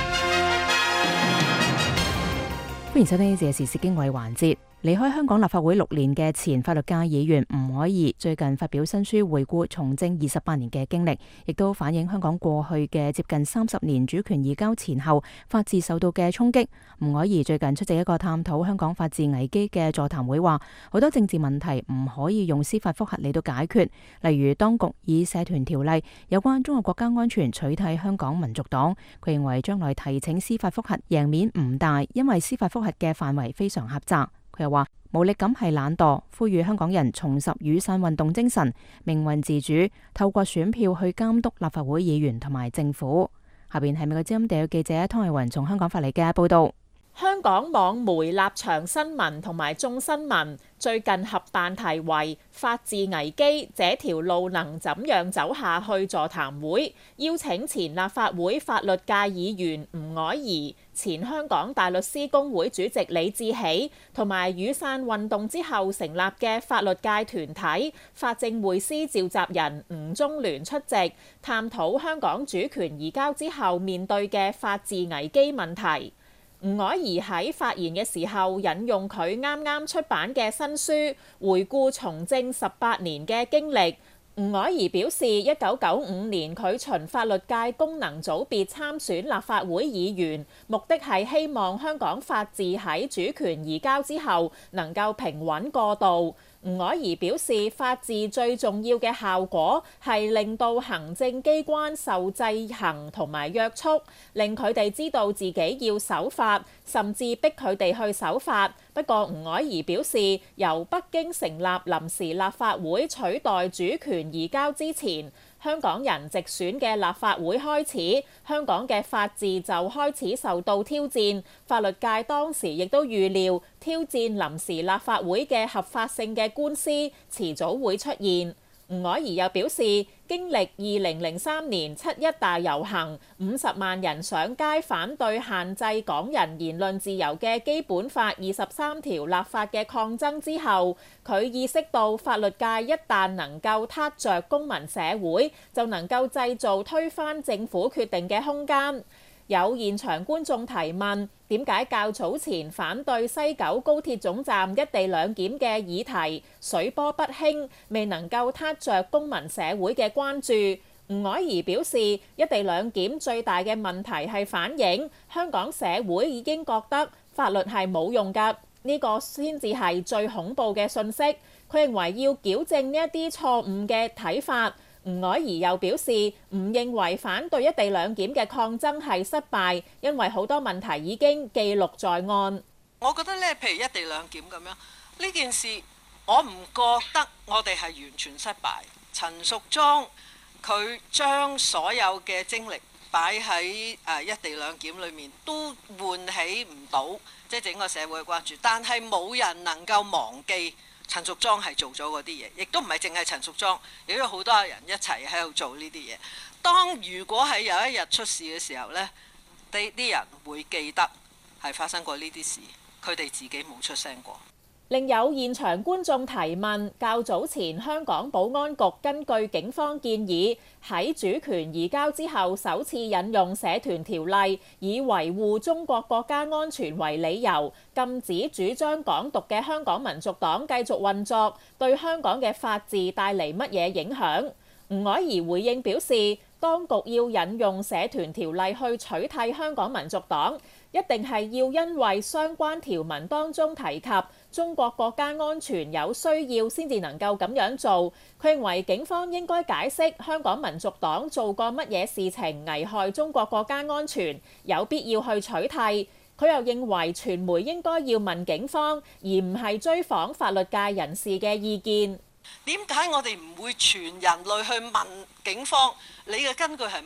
歡迎收聽呢節時事經緯環節。離開香港立法會六年嘅前法律界議員吳靄儀最近發表新書，回顧從政二十八年嘅經歷，亦都反映香港過去嘅接近三十年主權移交前後法治受到嘅衝擊。吳靄儀最近出席一個探討香港法治危機嘅座談會，話好多政治問題唔可以用司法覆核嚟到解決，例如當局以社團條例有關中國國家安全取締香港民族黨。佢認為將來提請司法覆核贏面唔大，因為司法覆核嘅範圍非常狹窄。佢又話無力感係懶惰，呼籲香港人重拾雨傘運動精神，命運自主，透過選票去監督立法會議員同埋政府。下邊係美國之音地記者湯藝雲從香港發嚟嘅報道。 香港網媒立場新聞同埋眾新聞最近合辦題為《法治危機：這條路能怎樣走下去》座談會，邀請前立法會法律界議員吳靄儀、前香港大律師公會主席李志喜同埋雨傘運動之後成立嘅法律界團體法政匯思召集人吳宗聯出席，探討香港主權移交之後面對嘅法治危機問題。吳靄儀喺發言嘅時候引用佢啱啱出版嘅新書，回顧從政十八年嘅經歷。吳靄儀表示，一九九五年佢循法律界功能組別參選立法會議員，目的係希望香港法治喺主權移交之後能夠平穩過渡。吳靄儀表示，法治最重要嘅效果係令到行政機關受制衡同埋約束，令佢哋知道自己要守法，甚至逼佢哋去守法。不過吳靄儀表示，由北京成立臨時立法會取代主權移交之前，香港人直選嘅立法會開始，香港嘅法治就開始受到挑戰。法律界當時亦都預料挑戰臨時立法會嘅合法性嘅官司遲早會出現。吳靄儀又表示，經歷二零零三年七一大遊行，五十萬人上街反對限制港人言論自由嘅基本法二十三條立法嘅抗爭之後，佢意識到法律界一旦能夠撻着公民社會，就能夠製造推翻政府決定嘅空間。有現場觀眾提問，點解較早前反對西九高鐵總站一地兩檢嘅議題水波不興，未能夠撻着公民社會嘅關注？吳靄儀表示，一地兩檢最大嘅問題係反映香港社會已經覺得法律係冇用㗎，呢個先至係最恐怖嘅訊息。佢認為要矯正呢一啲錯誤嘅睇法。吳靄儀又表示，唔認為反對一地兩檢嘅抗爭係失敗，因為好多問題已經記錄在案。 我覺得咧，譬如一地兩檢咁樣呢件事，我唔覺得我哋係完全失敗。陳淑莊佢將所有嘅精力擺喺誒一地兩檢裏面，都喚起唔到即係整個社會嘅關注，但係冇人能夠忘記陳淑莊係做咗嗰啲嘢，亦都唔係淨係陳淑莊，亦都有好多人一齊喺度做呢啲嘢。當如果係有一日出事嘅時候呢，啲啲人會記得係發生過呢啲事，佢哋自己冇出聲過。 另有現場觀眾提問，較早前香港保安局根據警方建議，喺主權移交之後首次引用社團條例，以維護中國國家安全為理由，禁止主張港獨嘅香港民族黨繼續運作，對香港嘅法治帶嚟乜嘢影響？吳靄儀回應表示，當局要引用社團條例去取締香港民族黨，一定係要因為相關條文當中提及中國國家安全有需要先至能夠咁樣做。佢認為警方應該解釋香港民族黨做過乜嘢事情危害中國國家安全，有必要去取締。佢又認為傳媒應該要問警方，而唔係追訪法律界人士嘅意見。 點解我哋唔會全人類去問警方你嘅根據係乜？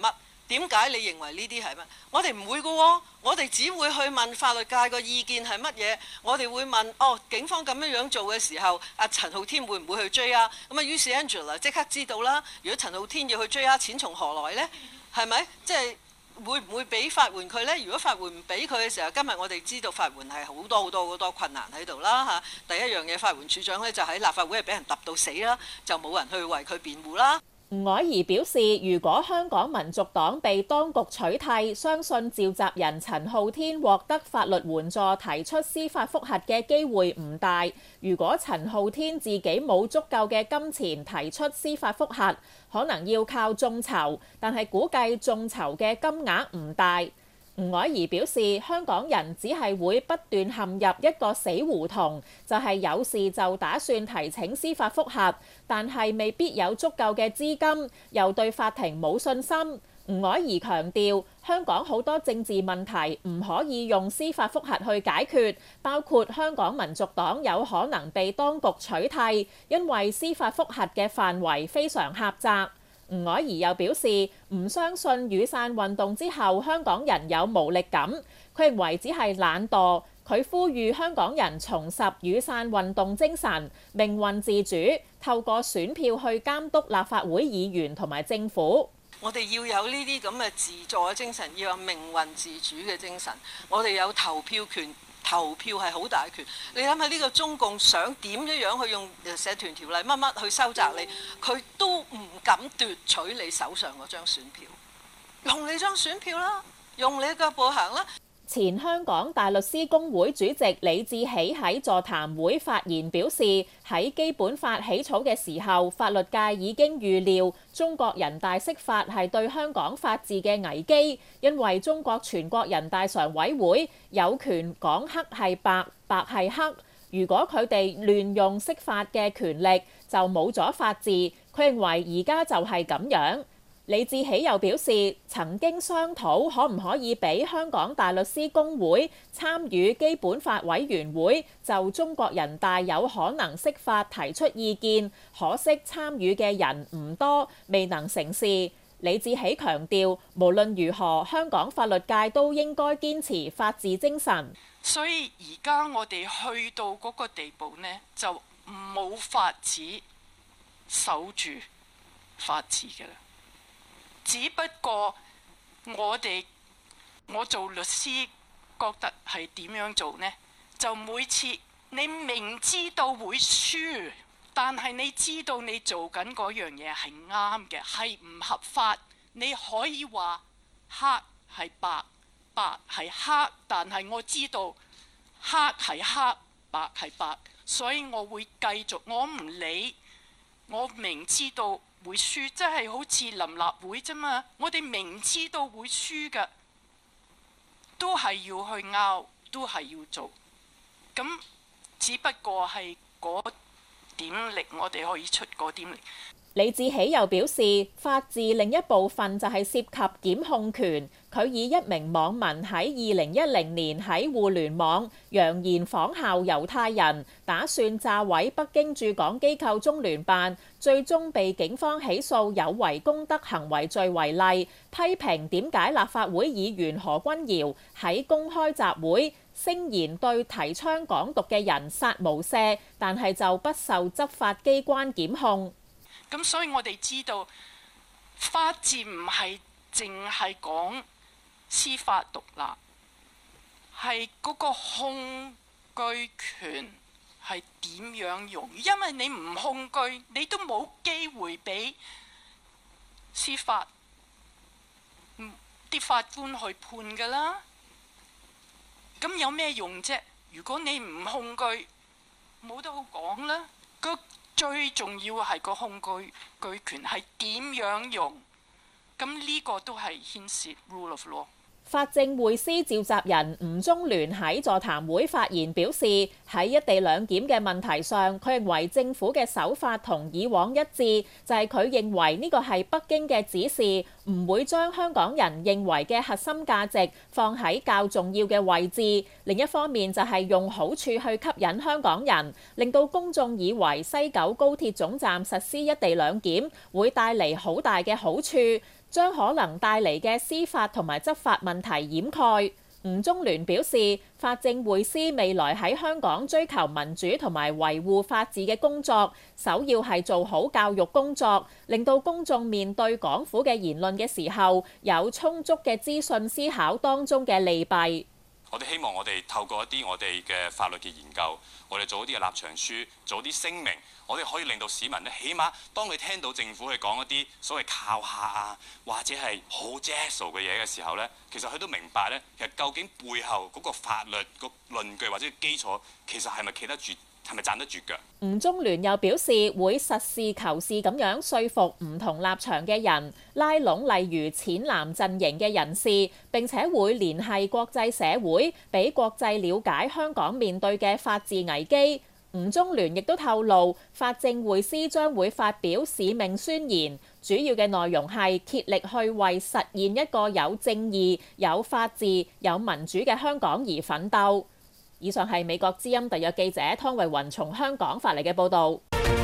點解你認為呢啲係乜？我哋唔會㗎喎，我哋只會去問法律界個意見係乜嘢。我哋會問哦，警方咁樣樣做嘅時候，阿陳浩天會唔會去追啊？咁啊，於是 Angela 即刻知道啦。如果陳浩天要去追啊，錢從何來呢？係咪？即係會唔會俾法援佢呢？如果法援唔俾佢嘅時候，今日我哋知道法援係好多好多好多困難喺度啦嚇。第一樣嘢，法援處長呢就喺立法會係俾人揼到死啦，就冇人去為佢辯護啦。 吳靄儀表示，如果香港民族黨被當局取締，相信召集人陳浩天獲得法律援助提出司法覆核嘅機會唔大。如果陳浩天自己冇足夠嘅金錢提出司法覆核，可能要靠眾籌，但係估計眾籌嘅金額唔大。吳靄儀表示，香港人只係會不斷陷入一個死胡同，就係有事就打算提請司法覆核，但係未必有足夠嘅資金，又對法庭冇信心。吳靄儀強調，香港好多政治問題唔可以用司法覆核去解決，包括香港民族黨有可能被當局取締，因為司法覆核嘅範圍非常狹窄。吳靄儀又表示唔相信雨傘運動之後香港人有無力感，佢認為只係懶惰。佢呼籲香港人重拾雨傘運動精神，命運自主，透過選票去監督立法會議員同埋政府。 我哋要有呢啲咁嘅自助嘅精神，要有命運自主嘅精神。我哋有投票權。投票係好大權，你諗下呢個中共想點樣樣去用社團條例乜乜去收窄你，佢都唔敢奪取你手上嗰張選票，用你張選票啦，用你腳步行啦。 前香港大律師公會主席李志喜喺座談會發言表示，喺基本法起草嘅時候，法律界已經預料中國人大釋法係對香港法治嘅危機，因為中國全國人大常委會有權講黑係白，白係黑。如果佢哋亂用釋法嘅權力，就冇咗法治。佢認為而家就係咁樣。李志喜又表示，曾經商討可唔可以俾香港大律師公會參與基本法委員會，就中國人大有可能釋法提出意見，可惜參與嘅人唔多，未能成事。李志喜強調，無論如何，香港法律界都應該堅持法治精神。 所以而家我哋去到嗰個地步呢，就冇法子守住法治嘅啦。只不過我哋我做律師覺得係點樣做呢？就每次你明知道會輸，但係你知道你做緊嗰樣嘢係啱嘅，係唔合法。你可以話黑係白，白係黑，但係我知道黑係黑，白係白，所以我會繼續。我唔理，我明知道會輸，即係好似臨立會啫嘛。我哋明知道會輸嘅，都係要去拗，都係要做。咁只不過係嗰點力，我哋可以出嗰點力。 李志喜又表示，法治另一部分就係涉及檢控權。佢以一名網民喺二零一零年喺互聯網揚言仿效猶太人，打算炸毀北京駐港機構中聯辦，最終被警方起訴有違公德行為罪為例，批評點解立法會議員何君堯喺公開集會聲言對提倡港獨嘅人殺無赦，但係就不受執法機關檢控。 咁所以我哋知道法治唔係淨係講司法獨立，係嗰個控據權係點樣用？因為你唔控據，你都冇機會俾司法啲法官去判㗎啦。咁有咩用啫？如果你唔控據，冇得好講啦。個最重要係個控據據權係點樣用，咁呢個都係牽涉 rule of law。 法政匯思召集人吳宗聯喺座談會發言表示，喺一地兩檢嘅問題上，佢認為政府嘅手法同以往一致，就係佢認為呢個係北京嘅指示，唔會將香港人認為嘅核心價值放喺較重要嘅位置。另一方面就係用好處去吸引香港人，令到公眾以為西九高鐵總站實施一地兩檢會帶嚟好大嘅好處。 將可能帶嚟嘅司法同埋執法問題掩蓋。吳中聯表示，法政匯思未來喺香港追求民主同埋維護法治嘅工作，首要係做好教育工作，令到公眾面對港府嘅言論嘅時候，有充足嘅資訊思考當中嘅利弊。 我哋希望我哋透過一啲我哋嘅法律嘅研究，我哋做一啲嘅立場書，做啲聲明，我哋可以令到市民咧，起碼當佢聽到政府去講一啲所謂靠嚇啊，或者係好 jazz 嘅嘢嘅時候咧，其實佢都明白咧，其實究竟背後嗰個法律個論據或者基礎，其實係咪企得住？係咪站得住腳？ 吳中聯又表示會實事求是咁樣說服唔同立場嘅人，拉攏例如淺藍陣營嘅人士，並且會聯繫國際社會，俾國際了解香港面對嘅法治危機。吳中聯亦都透露，法政匯思將會發表使命宣言，主要嘅內容係竭力去為實現一個有正義、有法治、有民主嘅香港而奮鬥。以上係美國之音特約記者湯慧雲從香港發嚟嘅報導。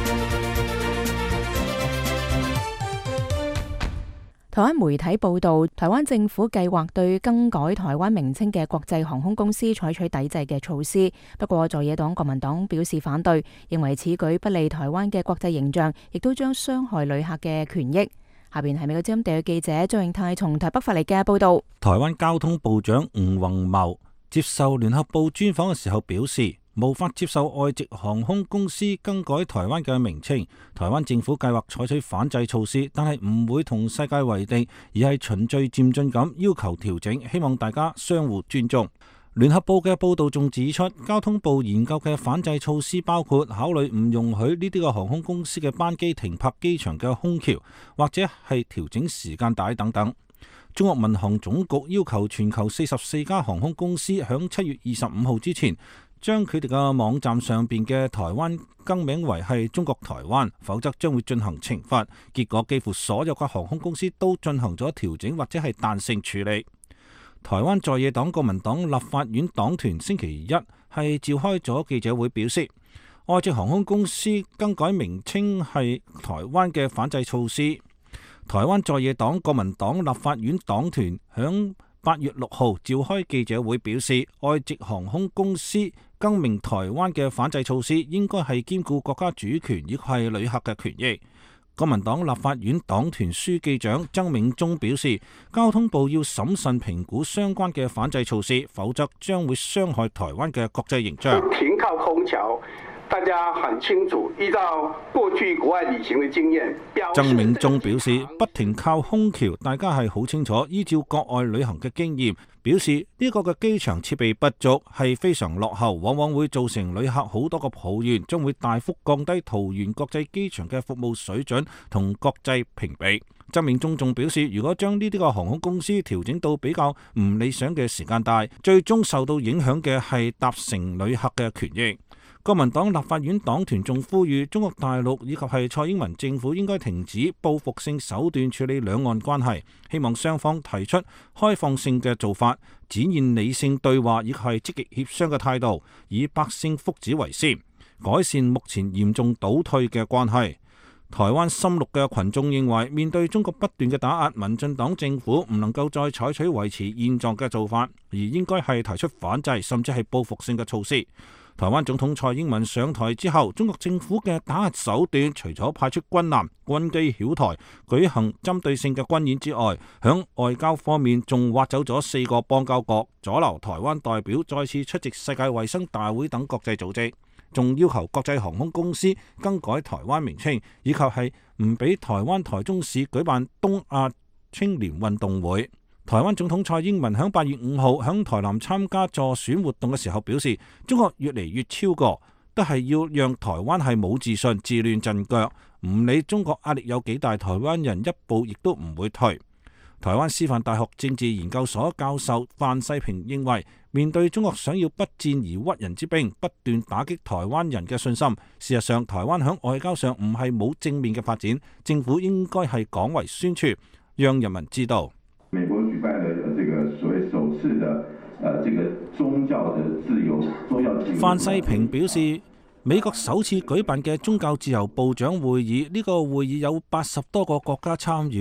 台灣媒體報導，台灣政府計劃對更改台灣名稱嘅國際航空公司採取抵制嘅措施。不過，在野黨國民黨表示反對，認為此舉不利台灣嘅國際形象，亦都將傷害旅客嘅權益。下邊係美國之音特約記者張永泰從台北發嚟嘅報導。 台灣交通部長吳宏茂接受聯合報專訪嘅時候表示，無法接受外籍航空公司更改台灣嘅名稱。台灣政府計劃採取反制措施，但係唔會同世界為敵，而係循序漸進咁要求調整，希望大家相互尊重。聯合報嘅報導仲指出，交通部研究嘅反制措施包括考慮唔容許呢啲個航空公司嘅班機停泊機場嘅空橋，或者係調整時間帶等等。中國民航總局要求全球四十四家航空公司響七月二十五號之前，將佢哋嘅網站上邊嘅台灣更名為係中國台灣，否則將會進行懲罰。結果幾乎所有嘅航空公司都進行咗調整或者係彈性處理。台灣在野黨國民黨立法院黨團星期一係召開咗記者會，表示外籍航空公司更改名稱係台灣嘅反制措施。台灣在野黨國民黨立法院黨團響八月六號召開記者會，表示外籍航空公司更名台灣嘅反制措施應該係兼顧國家主權以及係旅客嘅權益。國民黨立法院黨團書記長曾銘忠表示，交通部要審慎評估相關嘅反制措施，否則將會傷害台灣嘅國際形象。 停靠空橋，大家很清楚，依照過去國外旅行嘅經驗， 曾銘忠表示，不停靠空橋，大家係好清楚，依照國外旅行嘅經驗，表示呢個嘅機場設備不足係非常落後，往往會造成旅客好多個抱怨，將會大幅降低桃園國際機場嘅服務水準同國際評比。曾銘忠仲表示，如果將呢啲個航空公司調整到比較唔理想嘅時間帶，最終受到影響嘅係搭乘旅客嘅權益。國民黨立法院黨團仲呼籲中國大陸以及係蔡英文政府應該停止報復性手段處理兩岸關係，希望雙方提出開放性嘅做法，展現理性對話以及係積極協商嘅態度，以百姓福祉為先，改善目前嚴重倒退嘅關係。台灣深綠嘅群眾認為，面對中國不斷嘅打壓，民進黨政府唔能夠再採取維持現狀嘅做法，而應該係提出反制甚至係報復性嘅措施。台灣總統蔡英文上台之後，中國政府嘅打壓手段除咗派出軍艦、軍機繞台舉行針對性嘅軍演之外，響外交方面仲挖走咗四個邦交國，阻撓台灣代表再次出席世界衛生大會等國際組織，仲要求國際航空公司更改台灣名稱，以及係唔俾台灣台中市舉辦東亞青年運動會。台灣總統蔡英文響八月五號響台南參加助選活動嘅時候表示，中國越嚟越超過，都係要讓台灣係冇自信、自亂陣腳，唔理中國壓力有幾大，台灣人一步亦都唔會退。台灣師範大學政治研究所教授范世平認為，面對中國想要不戰而屈人之兵，不斷打擊台灣人嘅信心，事實上台灣響外交上唔係冇正面嘅發展，政府應該係廣為宣傳，讓人民知道。 美國舉辦的這個所謂首次的呃這個宗教的自由宗教自由。 范世平表示，美國首次舉辦嘅宗教自由部長會議，呢個會議有八十多個國家參與，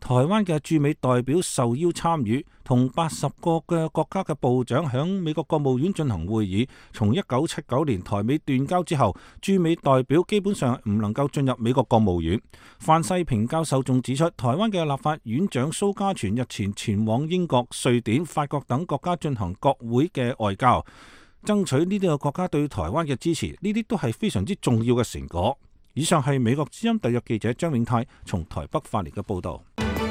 台灣嘅駐美代表受邀參與，同八十個嘅國家嘅部長響美國國務院進行會議。從一九七九年台美斷交之後，駐美代表基本上唔能夠進入美國國務院。范世平教授仲指出，台灣嘅立法院長蘇嘉全日前前往英國、瑞典、法國等國家進行國會嘅外交，爭取呢啲個國家對台灣嘅支持，呢啲都係非常之重要嘅成果。以上係美國之音特約記者張永泰從台北發嚟嘅報導。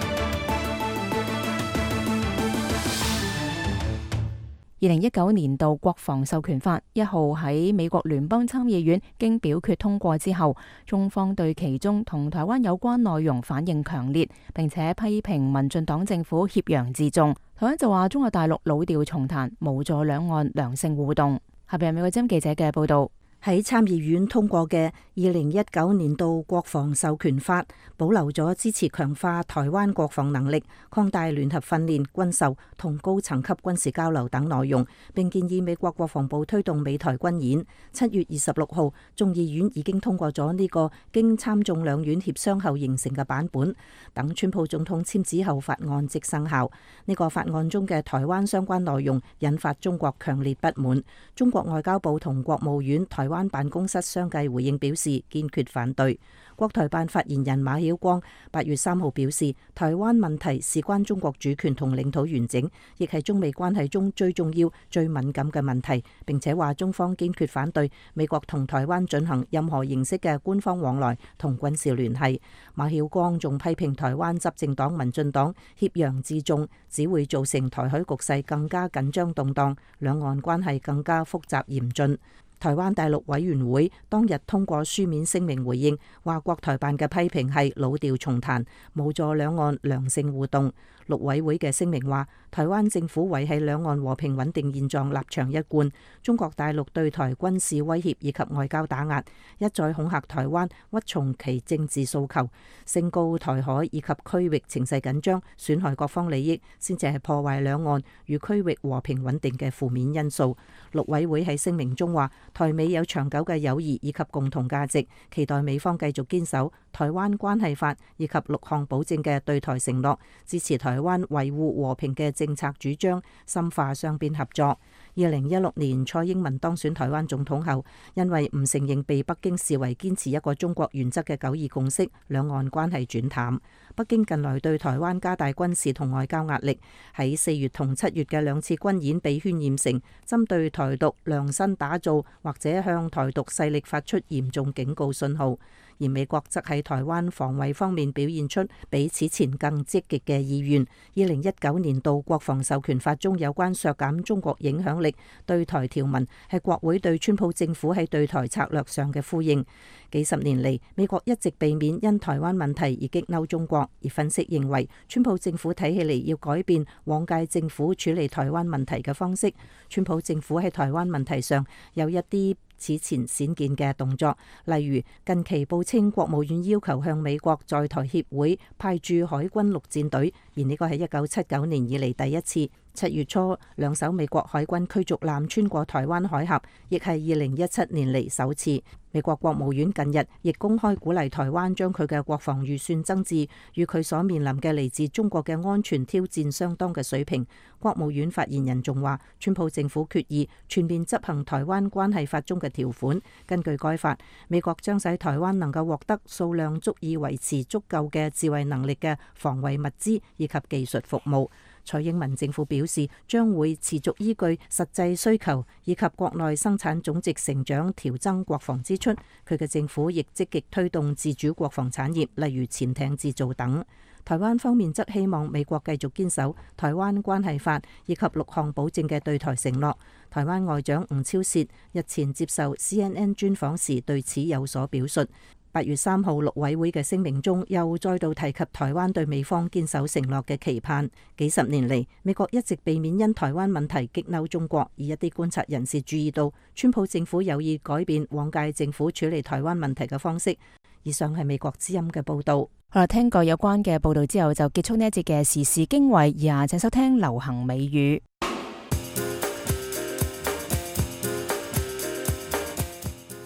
二零一九年度國防授權法一號喺美國聯邦參議院經表決通過之後，中方對其中同台灣有關內容反應強烈，並且批評民進黨政府挾洋自重。台灣就話中國大陸老調重彈，無助兩岸良性互動。下邊係美國之音記者嘅報導。 喺參議院通過嘅二零一九年度國防授權法，保留咗支持強化台灣國防能力、擴大聯合訓練、軍售同高層級軍事交流等內容，並建議美國國防部推動美台軍演。七月二十六號，眾議院已經通過咗呢個經參眾兩院協商後形成嘅版本，等川普總統簽字後，法案即生效。呢個法案中嘅台灣相關內容引發中國強烈不滿，中國外交部同國務院台灣辦公室相繼回應表示堅決反對。國台辦發言人馬曉光八月三號表示，台灣問題事關中國主權同領土完整，亦係中美關係中最重要、最敏感嘅問題，並且話中方堅決反對美國同台灣進行任何形式嘅官方往來同軍事聯繫。馬曉光仲批評台灣執政黨民進黨挾洋自重，只會造成台海局勢更加緊張動盪，兩岸關係更加複雜嚴峻。台灣大陸委員會當日通過書面聲明回應，話國台辦嘅批評係老調重彈，無助兩岸良性互動。陸委會嘅聲明話，台灣政府維繫兩岸和平穩定現狀立場一貫，中國大陸對台軍事威脅以及外交打壓，一再恐嚇台灣屈從其政治訴求，升高台海以及區域情勢緊張，損害各方利益，先至係破壞兩岸與區域和平穩定嘅負面因素。陸委會喺聲明中話，台美有長久嘅友誼以及共同價值，期待美方繼續堅守台灣關係法以及六項保證嘅對台承諾，支持台灣維護和平嘅政策主張，深化雙邊合作。二零一六年蔡英文當選台灣總統後，因為唔承認被北京視為堅持一個中國原則嘅九二共識，兩岸關係轉淡。北京近來對台灣加大軍事同外交壓力，喺四月同七月嘅兩次軍演被渲染成針對台獨量身打造，或者向台獨勢力發出嚴重警告信號。而美國則喺台灣防衛方面表現出比此前更積極嘅意願。二零一九年度國防授權法中有關削減中國影響力對台條文，係國會對川普政府喺對台策略上嘅呼應。幾十年嚟，美國一直避免因台灣問題而激嬲中國，而分析認為，川普政府睇起嚟要改變往屆政府處理台灣問題嘅方式。川普政府喺台灣問題上有一啲此前鮮見嘅動作，例如近期報稱國務院要求向美國在台協會派駐海軍陸戰隊，而呢個係一九七九年以嚟第一次。七月初，兩艘美國海軍驅逐艦穿過台灣海峽，亦係二零一七年嚟首次。美國國務院近日亦公開鼓勵台灣將佢嘅國防預算增至與佢所面臨嘅嚟自中國嘅安全挑戰相當嘅水平。國務院發言人仲話，川普政府決意全面執行台灣關係法中嘅條款。根據該法，美國將使台灣能夠獲得數量足以維持足夠嘅自衛能力嘅防衛物資以及技術服務。蔡英文政府表示，將會持續依據實際需求以及國內生產總值成長調增國防支出。佢嘅政府亦積極推動自主國防產業，例如潛艇製造等。台灣方面則希望美國繼續堅守台灣關係法以及六項保證嘅對台承諾。台灣外長吳釗燮日前接受 C N N 專訪時對此有所表述。八月三號，陸委會嘅聲明中又再度提及台灣對美方堅守承諾嘅期盼。幾十年嚟，美國一直避免因台灣問題激嬲中國，而一啲觀察人士注意到，川普政府有意改變往屆政府處理台灣問題嘅方式。以上係美國之音嘅報導。 好啦，聽過有關嘅報導之後，就結束呢一節嘅時事經緯，以下請收聽流行美語。 各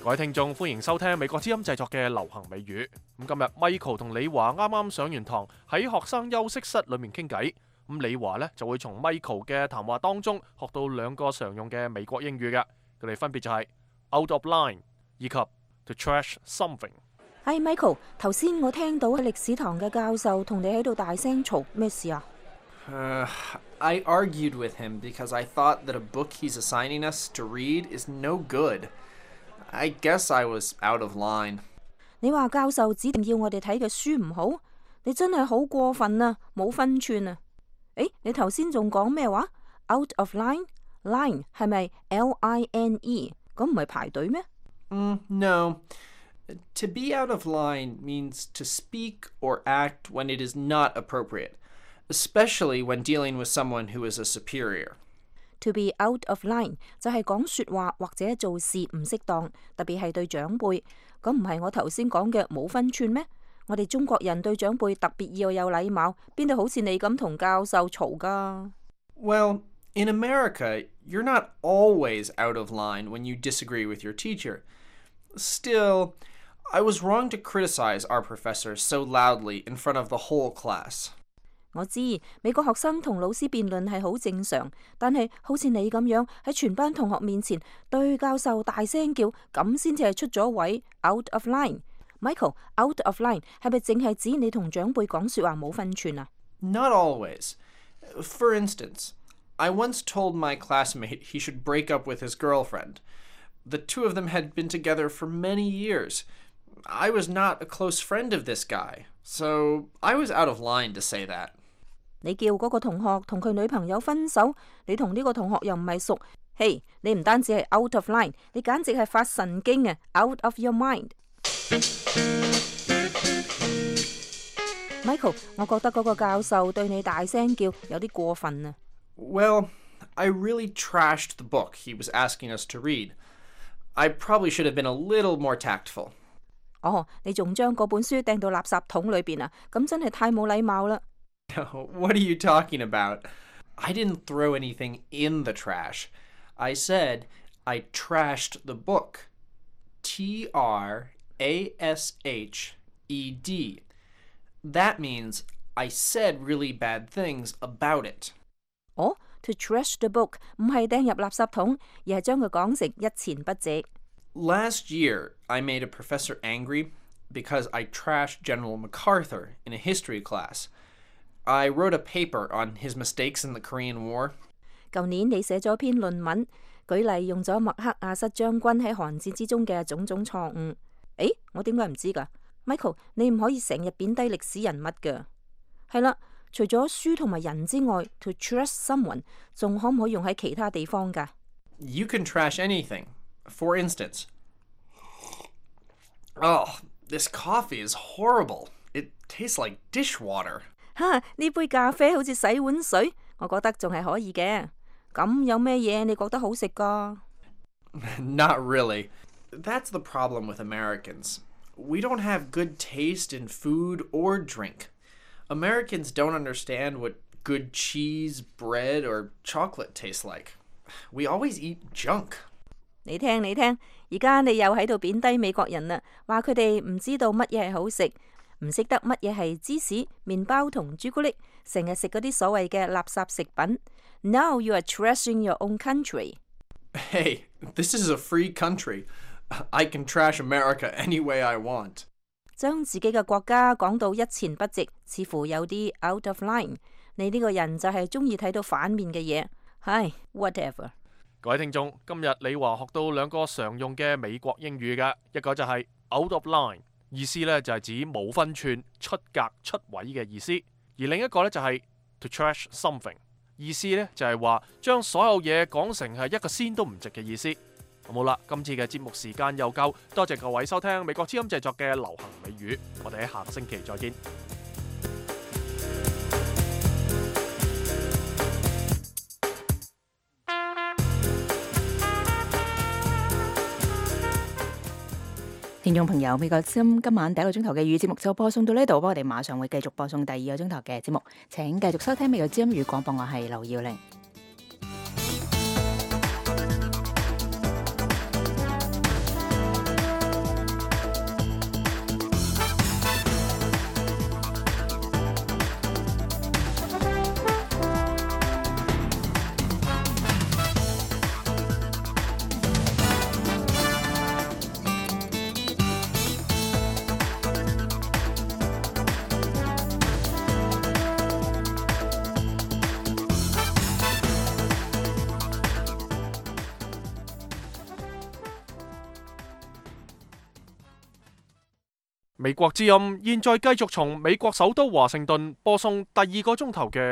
各位聽眾，歡迎收聽美國之音製作嘅流行美語。咁今日 Michael 同李華啱啱上完堂，喺學生休息室裏面傾偈。咁李華呢就會從 Michael 嘅談話當中學到兩個常用嘅美國英語嘅，佢哋分別就係 out of line 以及 to trash something。 係 Michael， 頭先我聽到喺歷史堂嘅教授同你喺度大聲嘈，咩事啊 ？Uh, I argued with him because I thought that a book he's assigning us to read is no good. I guess I was out of line. 你話教授指定要我哋睇嘅書唔好，你真係好過分啊，冇分寸啊！誒，你頭先仲講咩話 ？Out of line， line 係咪 L I N E？ 咁唔係排隊咩？ 嗯 ，No. To be out of line means to speak or act when it is not appropriate, especially when dealing with someone who is a superior. To be out of line 就係講說話或者做事唔適當，特別係對長輩。咁唔係我頭先講嘅冇分寸咩？我哋中國人對長輩特別要有禮貌，邊度好似你咁同教授嘈㗎？ Well, in America, you're not always out of line when you disagree with your teacher. Still, I was wrong to criticize our professor so loudly in front of the whole class. 我知美國學生同老師辯論係好正常，但係好似你咁樣喺全班同學面前對教授大聲叫，咁先至係出咗位 out of line。Michael， out of line 係咪淨係指你同長輩講說話冇分寸啊？ Not always. For instance, I once told my classmate he should break up with his girlfriend. The two of them had been together for many years. I was not a close friend of this guy, so I was out of line to say that. 你叫嗰個同學同佢女朋友分手，你同呢個同學又唔係熟，嘿，你唔單止係 out of line， 你簡直係發神經啊 ！Out of your mind。Michael， 我覺得嗰個教授對你大聲叫有啲過分啊。 Well, I really trashed the book he was asking us to read. I probably should have been a little more tactful. 哦，你仲將嗰本書掟到垃圾桶裏邊啊？咁真係太冇禮貌啦！ What are you talking about? I didn't throw anything in the trash. I said I trashed the book. T R A S H E D. That means I said really bad things about it. 哦 to trash the book 唔係掟入垃圾桶，而係將佢講成一錢不值。 Last year, I made a professor angry because I trashed General MacArthur in a history class. I wrote a paper on his mistakes in the Korean War. 舊年你寫咗篇論文，舉例用咗麥克阿瑟將軍喺韓戰之中嘅種種錯誤。誒，我點解唔知㗎 ？Michael， 你唔可以成日貶低歷史人物㗎。係啦，除咗書同埋人之外 ，to trash someone 仲可唔可以用喺其他地方㗎？ You can trash anything. For instance, oh, this coffee is horrible. It tastes like dishwater. 哈！呢杯咖啡好似洗碗水，我覺得仲係可以嘅。咁有咩嘢你覺得好食㗎？ Not really. That's the problem with Americans. We don't have good taste in food or drink. Americans don't understand what good cheese, bread, or chocolate tastes like. We always eat junk. 你聽你聽，而家你又喺度貶低美國人啦，話佢哋唔知道乜嘢係好食。唔識得乜嘢係芝士、麵包同朱古力，成日食嗰啲所謂嘅垃圾食品。Now you are trashing your own country. Hey, this is a free country. I can trash America any way I want. 將自己嘅國家講到一錢不值，似乎有啲 out of line。你呢個人就係中意睇到反面嘅嘢。唉 ，whatever。 各位聽眾，今日李華學到兩個常用嘅美國英語嘅，一個就係 out of line。意思咧就係指冇分寸、出格、出位嘅意思，而另一個咧就係 to trash something， 意思咧就係話將所有嘢講成係一個仙都唔值嘅意思。好啦，今次嘅節目時間又夠，多謝各位收聽美國之音製作嘅流行美語，我哋喺下個星期再見。 聽眾朋友，美國之音今晚第一個鐘頭嘅語節目就播送到呢度，我哋馬上會繼續播送第二個鐘頭嘅節目，請繼續收聽美國之音語廣播，我係劉耀玲。 美國之音現在繼續從美國首都華盛頓播送第二個鐘頭嘅